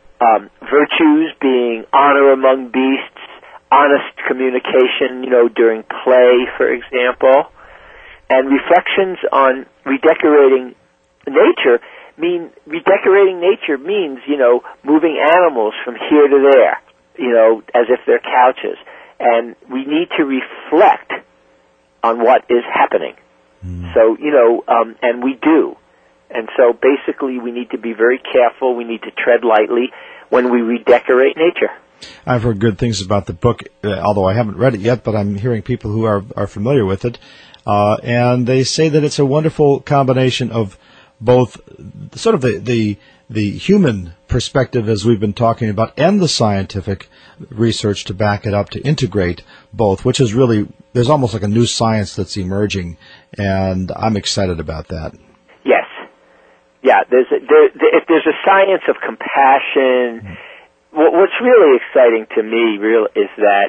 S3: virtues being honor among beasts, honest communication, during play, for example, and reflections on redecorating nature. Redecorating nature means, moving animals from here to there, as if they're couches. And we need to reflect on what is happening. Mm. So, and we do. And so basically we need to be very careful. We need to tread lightly when we redecorate nature.
S2: I've heard good things about the book, although I haven't read it yet, but I'm hearing people who are familiar with it. And they say that it's a wonderful combination of both sort of the human perspective, as we've been talking about, and the scientific research to back it up, to integrate both, which is really, there's almost like a new science that's emerging, and I'm excited about that.
S3: Yes. Yeah, if there's a science of compassion, what's really exciting to me is that,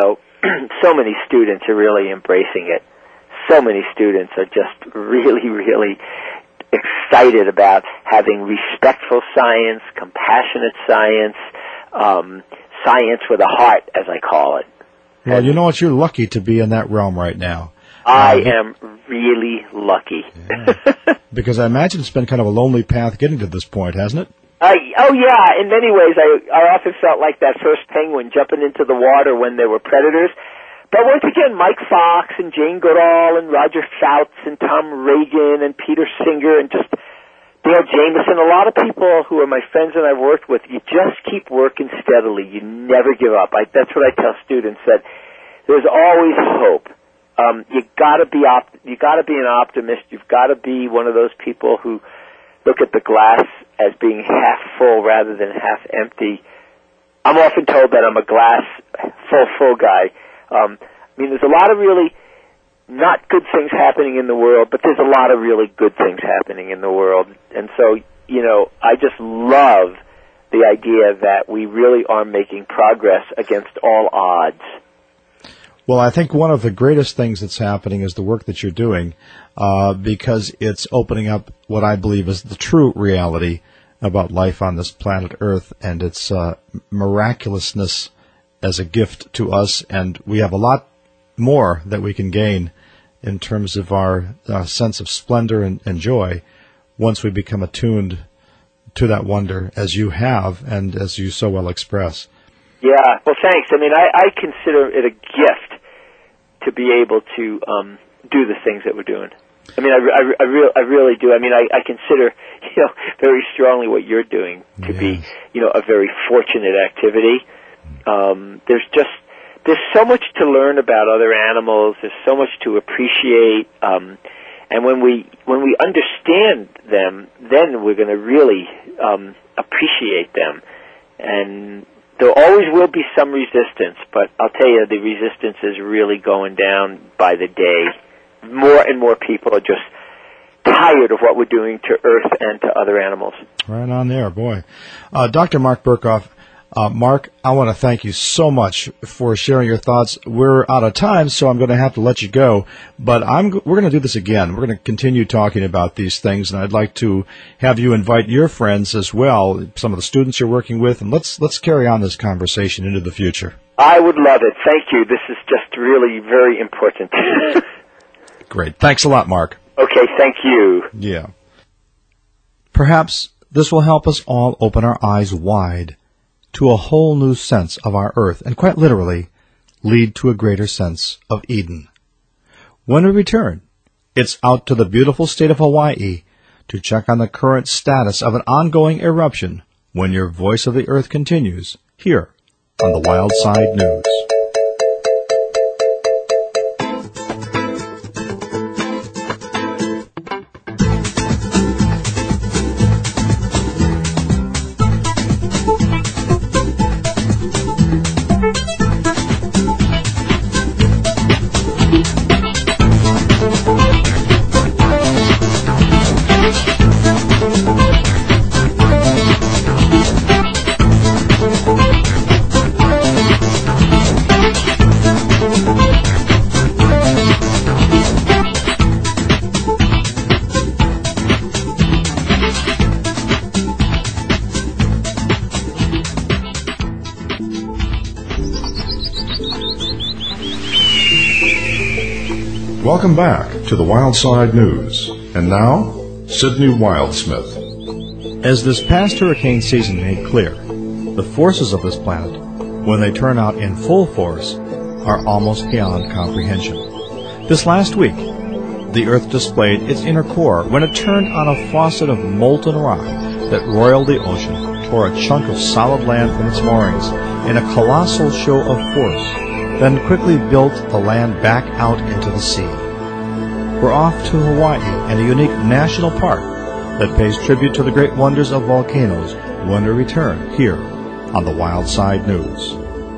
S3: so many students are really embracing it. So many students are just really, really excited about having respectful science, compassionate science, science with a heart, as I call it.
S2: Well, and you know what? You're lucky to be in that realm right now.
S3: I am really lucky.
S2: Yeah. Because I imagine it's been kind of a lonely path getting to this point, hasn't it?
S3: Oh, yeah. In many ways, I often felt like that first penguin jumping into the water when there were predators. But once again, Mike Fox and Jane Goodall and Roger Fouts and Tom Reagan and Peter Singer and just Dale Jameson, a lot of people who are my friends and I've worked with, you just keep working steadily. You never give up. That's what I tell students, that there's always hope. You gotta be an optimist. You've gotta be one of those people who look at the glass as being half full rather than half empty. I'm often told that I'm a glass full guy. There's a lot of really not good things happening in the world, but there's a lot of really good things happening in the world. And so, I just love the idea that we really are making progress against all odds.
S2: Well, I think one of the greatest things that's happening is the work that you're doing, because it's opening up what I believe is the true reality about life on this planet Earth and its miraculousness as a gift to us. And we have a lot more that we can gain in terms of our sense of splendor and joy once we become attuned to that wonder, as you have and as you so well express.
S3: Yeah, well, thanks. I consider it a gift to be able to do the things that we're doing. I really do. I consider, very strongly what you're doing to be, a very fortunate activity. There's so much to learn about other animals. There's so much to appreciate. And when we understand them, then we're going to really appreciate them. And there always will be some resistance, but I'll tell you, the resistance is really going down by the day. More and more people are just tired of what we're doing to Earth and to other animals.
S2: Right on there, boy. Dr. Mark Berkhof, Mark, I want to thank you so much for sharing your thoughts. We're out of time, so I'm going to have to let you go. But we're going to do this again. We're going to continue talking about these things, and I'd like to have you invite your friends as well, some of the students you're working with, and let's carry on this conversation into the future.
S3: I would love it. Thank you. This is just really very important.
S2: Great. Thanks a lot, Mark.
S3: Okay, thank you.
S2: Yeah. Perhaps this will help us all open our eyes wide to a whole new sense of our Earth, and quite literally, lead to a greater sense of Eden. When we return, it's out to the beautiful state of Hawaii to check on the current status of an ongoing eruption when your Voice of the Earth continues here on the Wild Side News.
S1: Welcome back to the Wild Side News. And now, Sidney Wildsmith.
S2: As this past hurricane season made clear, the forces of this planet, when they turn out in full force, are almost beyond comprehension. This last week, the Earth displayed its inner core when it turned on a faucet of molten rock that roiled the ocean, tore a chunk of solid land from its moorings in a colossal show of force, then quickly built the land back out into the sea. We're off to Hawaii and a unique national park that pays tribute to the great wonders of volcanoes when we return here on the Wild Side News.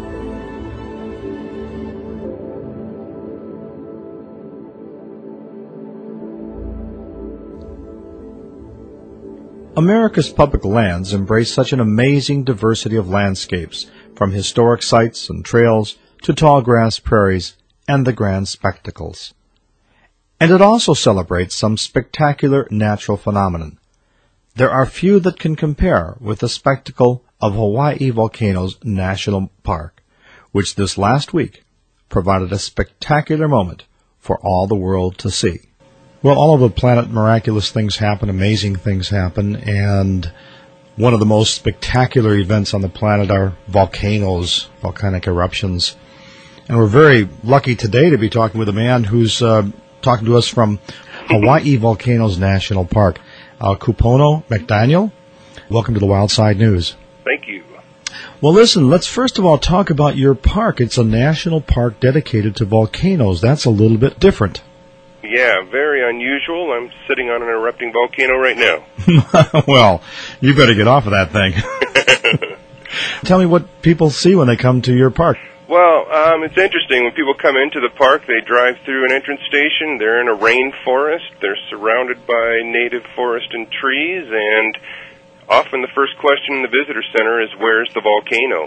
S2: America's public lands embrace such an amazing diversity of landscapes, from historic sites and trails to tall grass prairies and the grand spectacles. And it also celebrates some spectacular natural phenomenon. There are few that can compare with the spectacle of Hawaii Volcanoes National Park, which this last week provided a spectacular moment for all the world to see. Well, all over the planet, miraculous things happen, amazing things happen, and one of the most spectacular events on the planet are volcanoes, volcanic eruptions. And we're very lucky today to be talking with a man who's talking to us from Hawaii Volcanoes National Park. Kupono McDaniel, welcome to the Wild Side News.
S4: Thank you.
S2: Well, listen, let's first of all talk about your park. It's a national park dedicated to volcanoes. That's a little bit different.
S4: Yeah, very unusual. I'm sitting on an erupting volcano right now.
S2: Well, you better get off of that thing. Tell me what people see when they come to your park.
S4: Well, it's interesting. When people come into the park, they drive through an entrance station. They're in a rainforest. They're surrounded by native forest and trees, and often the first question in the visitor center is, where's the volcano?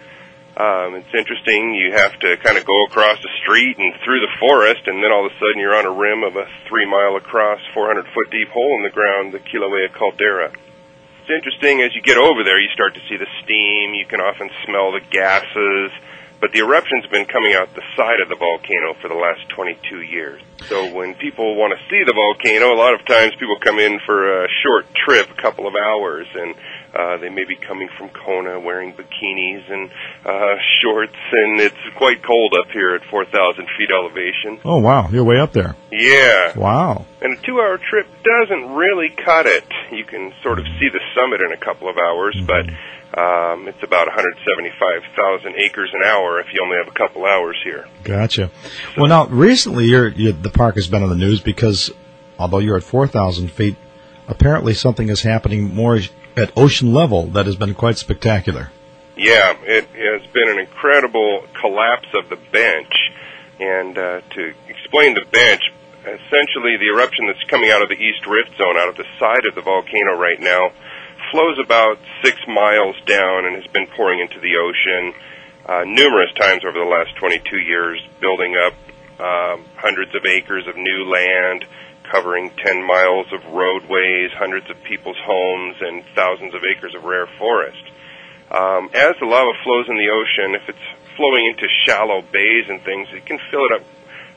S4: It's interesting. You have to kind of go across the street and through the forest, and then all of a sudden you're on a rim of a 3-mile-across, 400-foot-deep hole in the ground, the Kilauea caldera. It's interesting. As you get over there, you start to see the steam. You can often smell the gases. But the eruptions have been coming out the side of the volcano for the last 22 years. So when people want to see the volcano, a lot of times people come in for a short trip, a couple of hours, and they may be coming from Kona wearing bikinis and shorts, and it's quite cold up here at 4,000 feet elevation.
S2: Oh, wow. You're way up there.
S4: Yeah.
S2: Wow.
S4: And a 2-hour trip doesn't really cut it. You can sort of see the summit in a couple of hours, but it's about 175,000 acres an hour if you only have a couple hours here.
S2: Gotcha. Well, now, recently the park has been on the news because, although you're at 4,000 feet, apparently something is happening more at ocean level that has been quite spectacular.
S4: Yeah, it has been an incredible collapse of the bench. And to explain the bench, essentially the eruption that's coming out of the East Rift Zone, out of the side of the volcano right now, flows about 6 miles down and has been pouring into the ocean numerous times over the last 22 years, building up hundreds of acres of new land, covering 10 miles of roadways, hundreds of people's homes, and thousands of acres of rare forest. As the lava flows in the ocean, if it's flowing into shallow bays and things, it can fill it up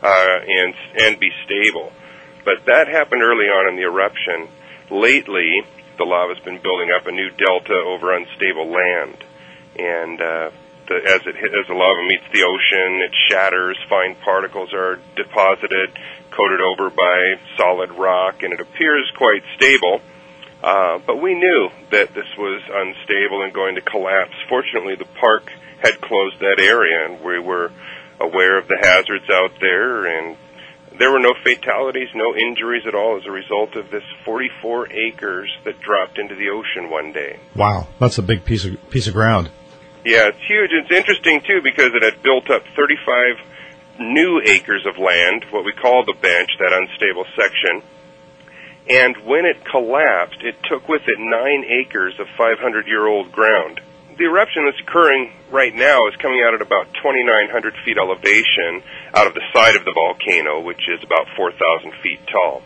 S4: and be stable. But that happened early on in the eruption. Lately, the lava's been building up a new delta over unstable land, and as the lava meets the ocean, it shatters. Fine particles are deposited, coated over by solid rock, and it appears quite stable. But we knew that this was unstable and going to collapse. Fortunately, the park had closed that area, and we were aware of the hazards out there, and there were no fatalities, no injuries at all as a result of this 44 acres that dropped into the ocean one day.
S2: Wow, that's a big piece of ground.
S4: Yeah, it's huge. It's interesting, too, because it had built up 35 new acres of land, what we call the bench, that unstable section. And when it collapsed, it took with it 9 acres of 500-year-old ground. The eruption that's occurring right now is coming out at about 2,900 feet elevation out of the side of the volcano, which is about 4,000 feet tall.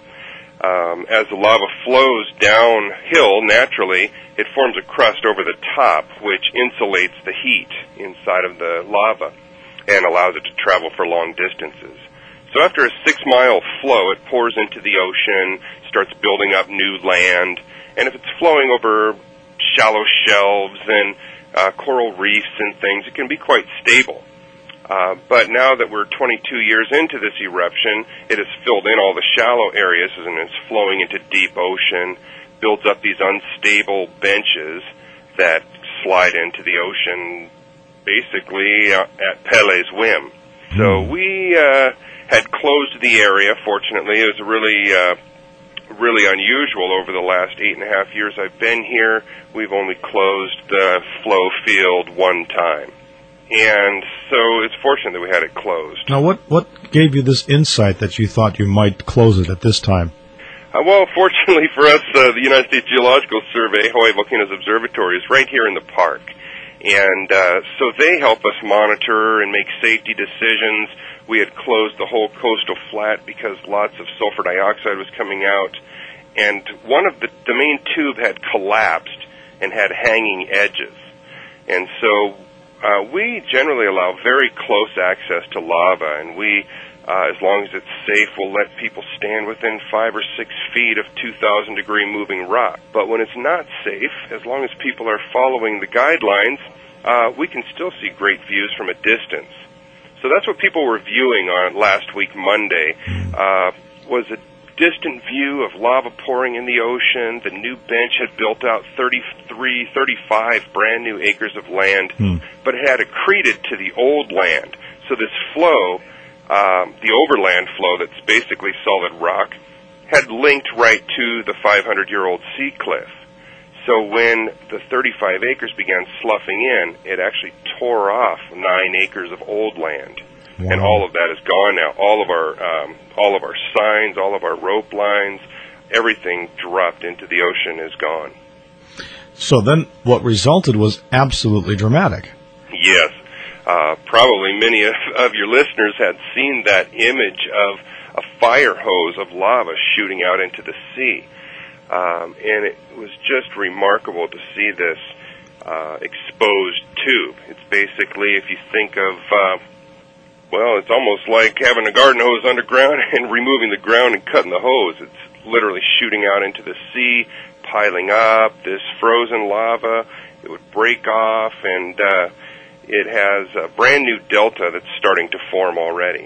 S4: As the lava flows downhill naturally, it forms a crust over the top, which insulates the heat inside of the lava and allows it to travel for long distances. So after a 6-mile flow, it pours into the ocean, starts building up new land, and if it's flowing over shallow shelves and coral reefs and things, it can be quite stable. But now that we're 22 years into this eruption, it has filled in all the shallow areas and it's flowing into deep ocean, builds up these unstable benches that slide into the ocean basically at Pele's whim. So we had closed the area, fortunately. It was really unusual over the last 8.5 years I've been here. We've only closed the flow field one time. And so it's fortunate that we had it closed.
S2: Now, what gave you this insight that you thought you might close it at this time?
S4: Well, fortunately for us, the United States Geological Survey, Hawaii Volcanoes Observatory, is right here in the park. And so they help us monitor and make safety decisions. We had closed the whole coastal flat because lots of sulfur dioxide was coming out. And one of the main tube had collapsed and had hanging edges. And so we generally allow very close access to lava, and we, as long as it's safe, will let people stand within 5 or 6 feet of 2,000-degree moving rock. But when it's not safe, as long as people are following the guidelines, we can still see great views from a distance. So that's what people were viewing on last week, Monday, was a distant view of lava pouring in the ocean. The new bench had built out 35 brand new acres of land, but it had accreted to the old land. So this flow, the overland flow that's basically solid rock, had linked right to the 500-year-old sea cliff. So when the 35 acres began sloughing in, it actually tore off 9 acres of old land. Wow. And all of that is gone now. All of our signs, all of our rope lines, everything dropped into the ocean is gone.
S2: So then what resulted was absolutely dramatic.
S4: Yes. Probably many of your listeners had seen that image of a fire hose of lava shooting out into the sea. And it was just remarkable to see this exposed tube. It's basically, if you think of, it's almost like having a garden hose underground and removing the ground and cutting the hose. It's literally shooting out into the sea, piling up, this frozen lava. It would break off, and it has a brand new delta that's starting to form already.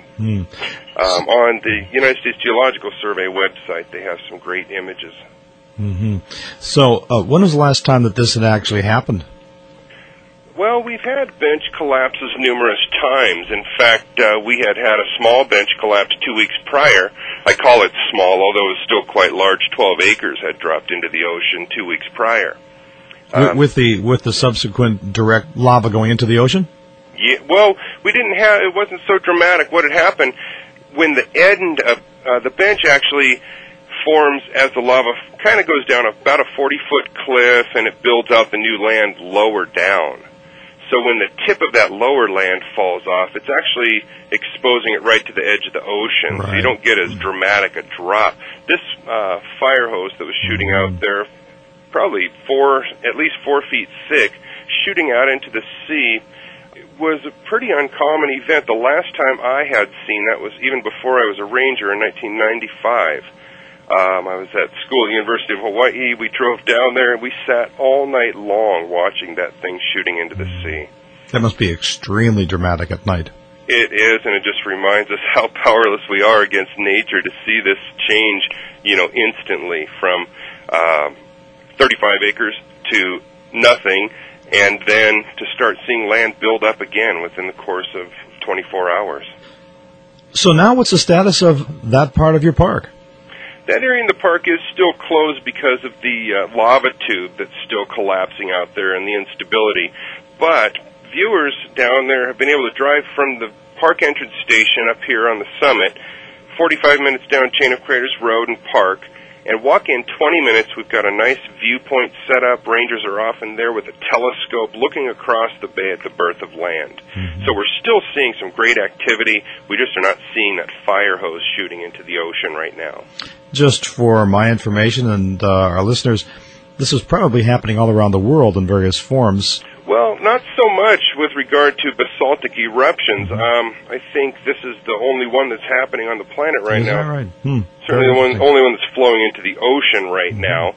S4: On the United States Geological Survey website, they have some great images.
S2: Mm-hmm. So when was the last time that this had actually happened?
S4: Well, we've had bench collapses numerous times. In fact, we had a small bench collapse 2 weeks prior. I call it small, although it was still quite large. 12 acres had dropped into the ocean 2 weeks prior.
S2: With the subsequent direct lava going into the ocean?
S4: Yeah, well, it wasn't so dramatic. What had happened, when the end of the bench actually forms as the lava kind of goes down about a 40-foot cliff, and it builds out the new land lower down. So when the tip of that lower land falls off, it's actually exposing it right to the edge of the ocean, right. So you don't get as dramatic a drop. This fire hose that was shooting out there, probably at least 4 feet thick, shooting out into the sea, was a pretty uncommon event. The last time I had seen that was even before I was a ranger in 1995. I was at school at the University of Hawaii. We drove down there, and we sat all night long watching that thing shooting into the sea.
S2: That must be extremely dramatic at night.
S4: It is, and it just reminds us how powerless we are against nature to see this change, instantly from 35 acres to nothing, and then to start seeing land build up again within the course of 24 hours.
S2: So now what's the status of that part of your park?
S4: That area in the park is still closed because of the lava tube that's still collapsing out there and the instability. But viewers down there have been able to drive from the park entrance station up here on the summit, 45 minutes down Chain of Craters Road and Park, and walk in 20 minutes. We've got a nice viewpoint set up. Rangers are often there with a telescope looking across the bay at the birth of land. Mm-hmm. So we're still seeing some great activity. We just are not seeing that fire hose shooting into the ocean right now.
S2: Just for my information and our listeners, this is probably happening all around the world in various forms.
S4: Well, not so much with regard to basaltic eruptions. I think this is the only one that's happening on the planet right now.
S2: Is that right?
S4: Certainly the only one that's flowing into the ocean right now,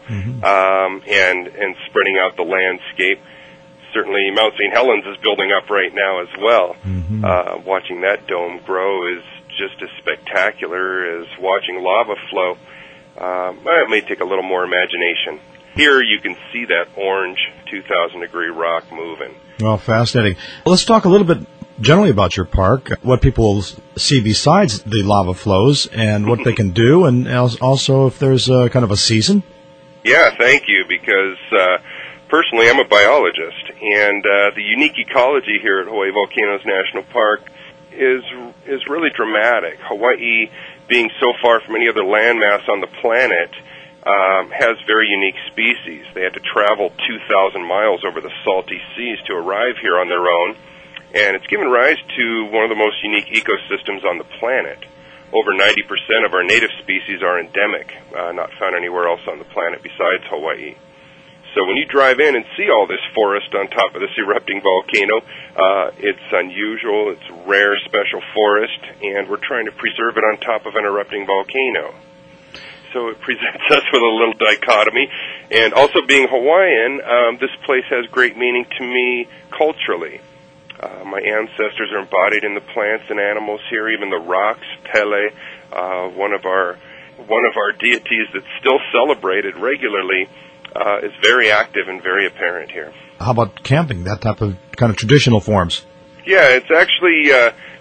S4: and spreading out the landscape. Certainly Mount St. Helens is building up right now as well. Watching that dome grow is just as spectacular as watching lava flow. It may take a little more imagination. Here you can see that orange 2,000-degree rock moving.
S2: Well, fascinating. Well, let's talk a little bit generally about your park, what people see besides the lava flows and what they can do, and also if there's kind of a season.
S4: Yeah, thank you, because personally I'm a biologist, and the unique ecology here at Hawaii Volcanoes National Park is really dramatic. Hawaii, being so far from any other landmass on the planet, has very unique species. They had to travel 2,000 miles over the salty seas to arrive here on their own, and it's given rise to one of the most unique ecosystems on the planet. Over 90% of our native species are endemic, not found anywhere else on the planet besides Hawaii. So when you drive in and see all this forest on top of this erupting volcano, it's unusual, it's rare, special forest, and we're trying to preserve it on top of an erupting volcano. So it presents us with a little dichotomy. And also being Hawaiian, this place has great meaning to me culturally. My ancestors are embodied in the plants and animals here, even the rocks. Pele, one of our deities that's still celebrated regularly, is very active and very apparent here.
S2: How about camping, that type of kind of traditional forms?
S4: Yeah, it's actually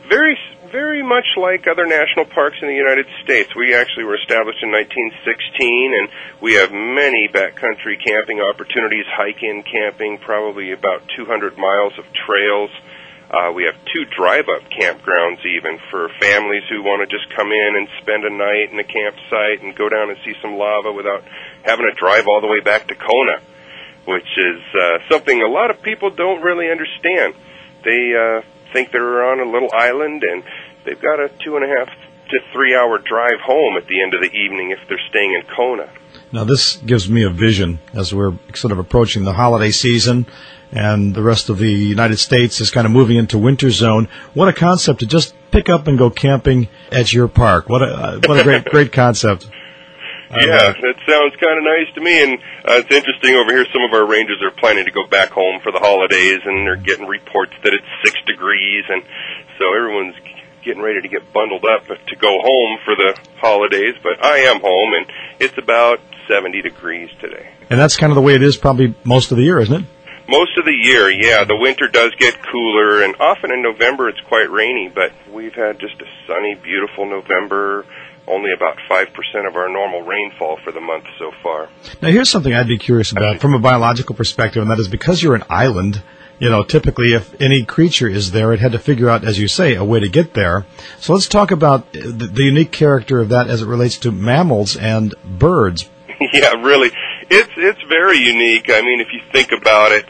S4: very much like other national parks in the United States. We actually were established in 1916, and we have many backcountry camping opportunities, hike-in camping, probably about 200 miles of trails. We have 2 drive-up campgrounds even for families who want to just come in and spend a night in a campsite and go down and see some lava without having to drive all the way back to Kona, which is something a lot of people don't really understand. They think they're on a little island, and they've got a 2.5 to 3 hour drive home at the end of the evening if they're staying in Kona.
S2: Now, this gives me a vision as we're sort of approaching the holiday season, and the rest of the United States is kind of moving into winter zone. What a concept to just pick up and go camping at your park. What a great concept.
S4: Yeah, that sounds kind of nice to me, and it's interesting over here. Some of our rangers are planning to go back home for the holidays, and they're getting reports that it's 6 degrees, and so everyone's getting ready to get bundled up to go home for the holidays, but I am home, and it's about 70 degrees today.
S2: And that's kind of the way it is probably most of the year, isn't it?
S4: Most of the year, yeah. The winter does get cooler, and often in November it's quite rainy, but we've had just a sunny, beautiful November. Only about 5% of our normal rainfall for the month so far.
S2: Now, here's something I'd be curious about from a biological perspective, and that is because you're an island, typically if any creature is there, it had to figure out, as you say, a way to get there. So let's talk about the unique character of that as it relates to mammals and birds.
S4: Yeah, really. It's very unique. I mean, if you think about it,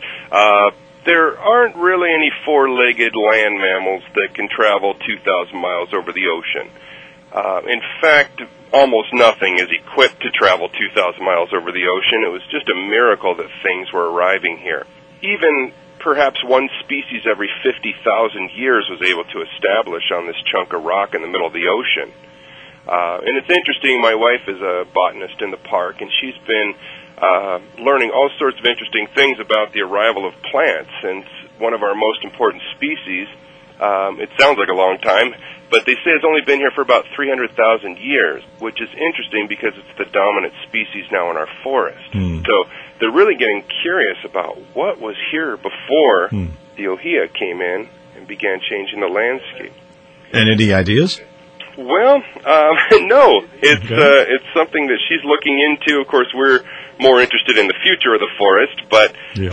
S4: there aren't really any 4-legged land mammals that can travel 2,000 miles over the ocean. In fact, almost nothing is equipped to travel 2,000 miles over the ocean. It was just a miracle that things were arriving here. Even perhaps one species every 50,000 years was able to establish on this chunk of rock in the middle of the ocean. And it's interesting, my wife is a botanist in the park, and she's been learning all sorts of interesting things about the arrival of plants. And one of our most important species, it sounds like a long time, but they say it's only been here for about 300,000 years, which is interesting because it's the dominant species now in our forest. So they're really getting curious about what was here before the Ohia came in and began changing the landscape.
S2: And any ideas?
S4: Well, no. It's something that she's looking into. Of course, we're more interested in the future of the forest, but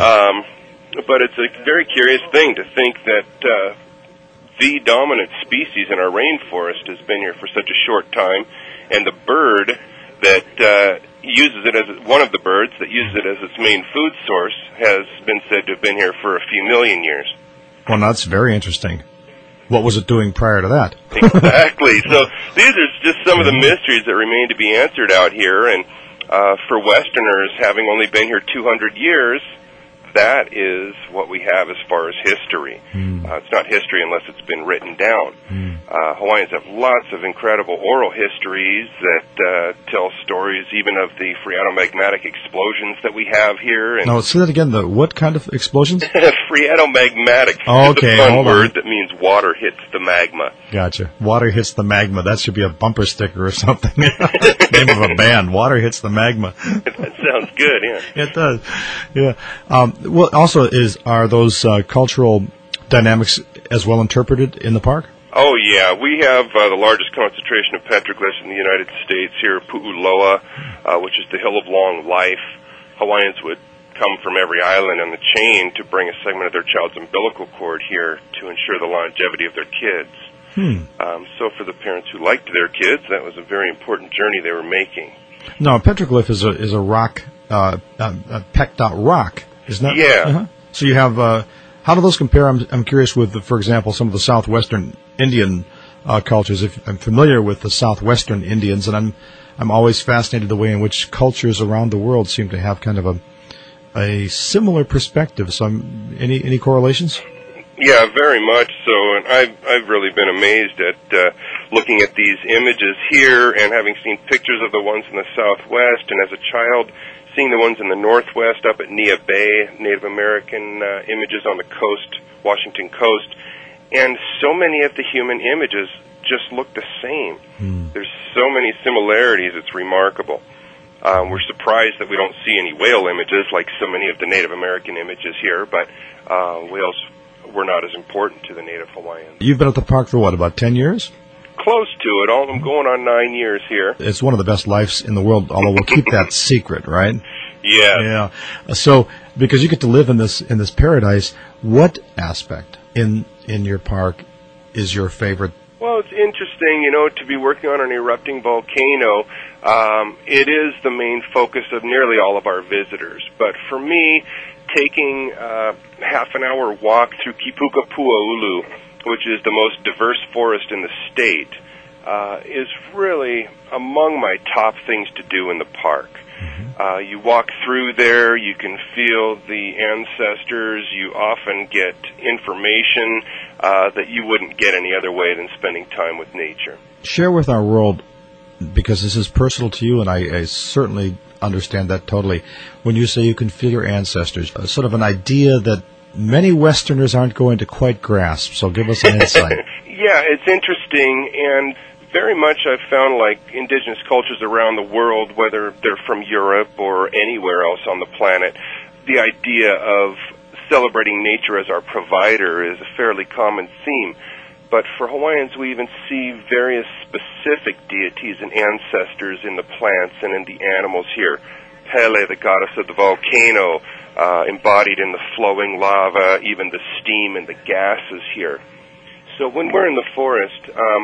S4: it's a very curious thing to think that the dominant species in our rainforest has been here for such a short time, and the bird that uses it as one of the birds that uses it as its main food source has been said to have been here for a few million years.
S2: Well, that's very interesting. What was it doing prior to that?
S4: Exactly. So these are just some of the mysteries that remain to be answered out here, and for Westerners, having only been here 200 years, that is what we have as far as history. It's not history unless it's been written down. Hawaiians have lots of incredible oral histories that tell stories even of the phreatomagmatic explosions that we have here. And
S2: no, say that again. What kind of explosions?
S4: Phreatomagmatic.
S2: Oh, okay,
S4: it's a fun word that means water hits the magma.
S2: Gotcha. Water hits the magma. That should be a bumper sticker or something. Name of a band. Water hits the magma.
S4: That sounds good, yeah.
S2: It does. Yeah. Well, also, are those cultural dynamics as well interpreted in the park?
S4: Oh, yeah. We have the largest concentration of petroglyphs in the United States here, Pu'uloa, which is the Hill of Long Life. Hawaiians would come from every island on the chain to bring a segment of their child's umbilical cord here to ensure the longevity of their kids. So for the parents who liked their kids, that was a very important journey they were making. Now,
S2: a petroglyph is a rock, a pecked out rock, isn't that?
S4: Yeah.
S2: So you have, how do those compare? I'm curious with, for example, some of the southwestern Indian cultures. If I'm familiar with the southwestern Indians, and I'm always fascinated the way in which cultures around the world seem to have kind of a similar perspective. So any correlations?
S4: Yeah, very much so, and I've really been amazed at looking at these images here and having seen pictures of the ones in the Southwest, and as a child seeing the ones in the Northwest up at Nia Bay, Native American images on the coast, Washington coast, and so many of the human images just look the same. There's so many similarities, it's remarkable. We're surprised that we don't see any whale images like so many of the Native American images here, but whales were not as important to the Native Hawaiians.
S2: You've been at the park for what, about 10 years?
S4: Close to it. I'm going on 9 years here.
S2: It's one of the best lives in the world, although we'll keep that secret, right?
S4: Yeah.
S2: So, because you get to live in this paradise, what aspect in your park is your favorite?
S4: Well, it's interesting, to be working on an erupting volcano. It is the main focus of nearly all of our visitors. But for me, taking half an hour walk through Kipukapua'ulu, which is the most diverse forest in the state, is really among my top things to do in the park. You walk through there, you can feel the ancestors, you often get information that you wouldn't get any other way than spending time with nature.
S2: Share with our world, because this is personal to you, and I certainly understand that totally, when you say you can feel your ancestors, sort of an idea that many Westerners aren't going to quite grasp, so give us an insight.
S4: Yeah, it's interesting, and very much I've found like indigenous cultures around the world, whether they're from Europe or anywhere else on the planet, the idea of celebrating nature as our provider is a fairly common theme. But for Hawaiians, we even see various specific deities and ancestors in the plants and in the animals here. Pele, the goddess of the volcano, embodied in the flowing lava, even the steam and the gases here. So when we're in the forest,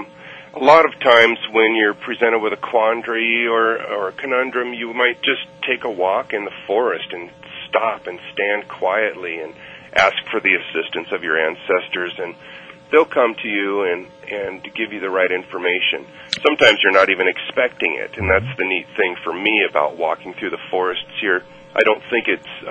S4: a lot of times when you're presented with a quandary or a conundrum, you might just take a walk in the forest and stop and stand quietly and ask for the assistance of your ancestors, and they'll come to you and give you the right information. Sometimes you're not even expecting it, and that's the neat thing for me about walking through the forests here. I don't think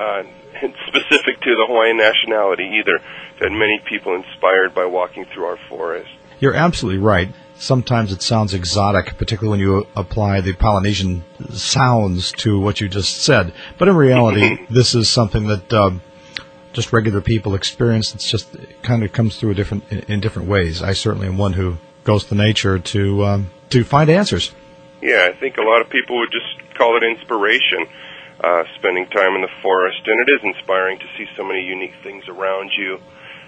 S4: it's specific to the Hawaiian nationality either. I've had many people inspired by walking through our forest.
S2: You're absolutely right. Sometimes it sounds exotic, particularly when you apply the Polynesian sounds to what you just said. But in reality, this is something that just regular people experience. It's just it kind of comes through in different ways. I certainly am one who goes to nature to find answers.
S4: Yeah, I think a lot of people would just call it inspiration, spending time in the forest. And it is inspiring to see so many unique things around you,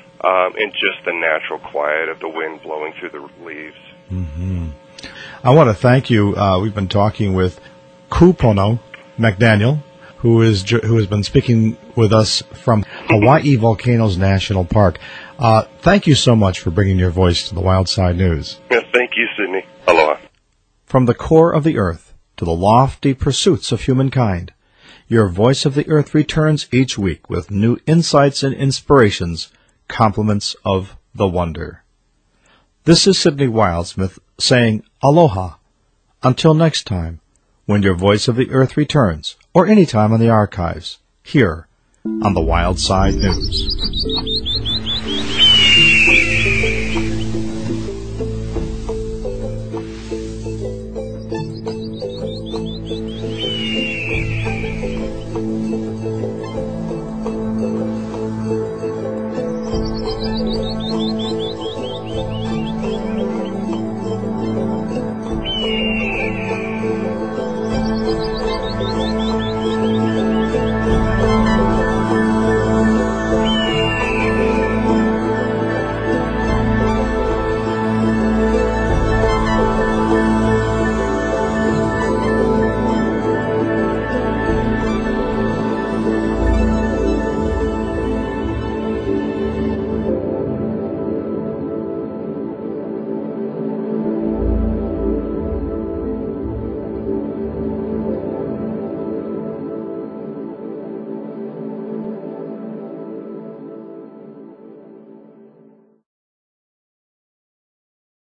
S4: and just the natural quiet of the wind blowing through the leaves.
S2: Mm-hmm. I want to thank you. We've been talking with Kupono McDaniel, who has been speaking with us from Hawaii Volcanoes National Park. Thank you so much for bringing your voice to the Wild Side News.
S4: Yes, thank you, Sydney. Aloha.
S2: From the core of the earth to the lofty pursuits of humankind, your Voice of the Earth returns each week with new insights and inspirations, compliments of the wonder. This is Sydney Wildsmith saying aloha. Until next time, when your Voice of the Earth returns, or any time on the archives, here on the Wild Side News.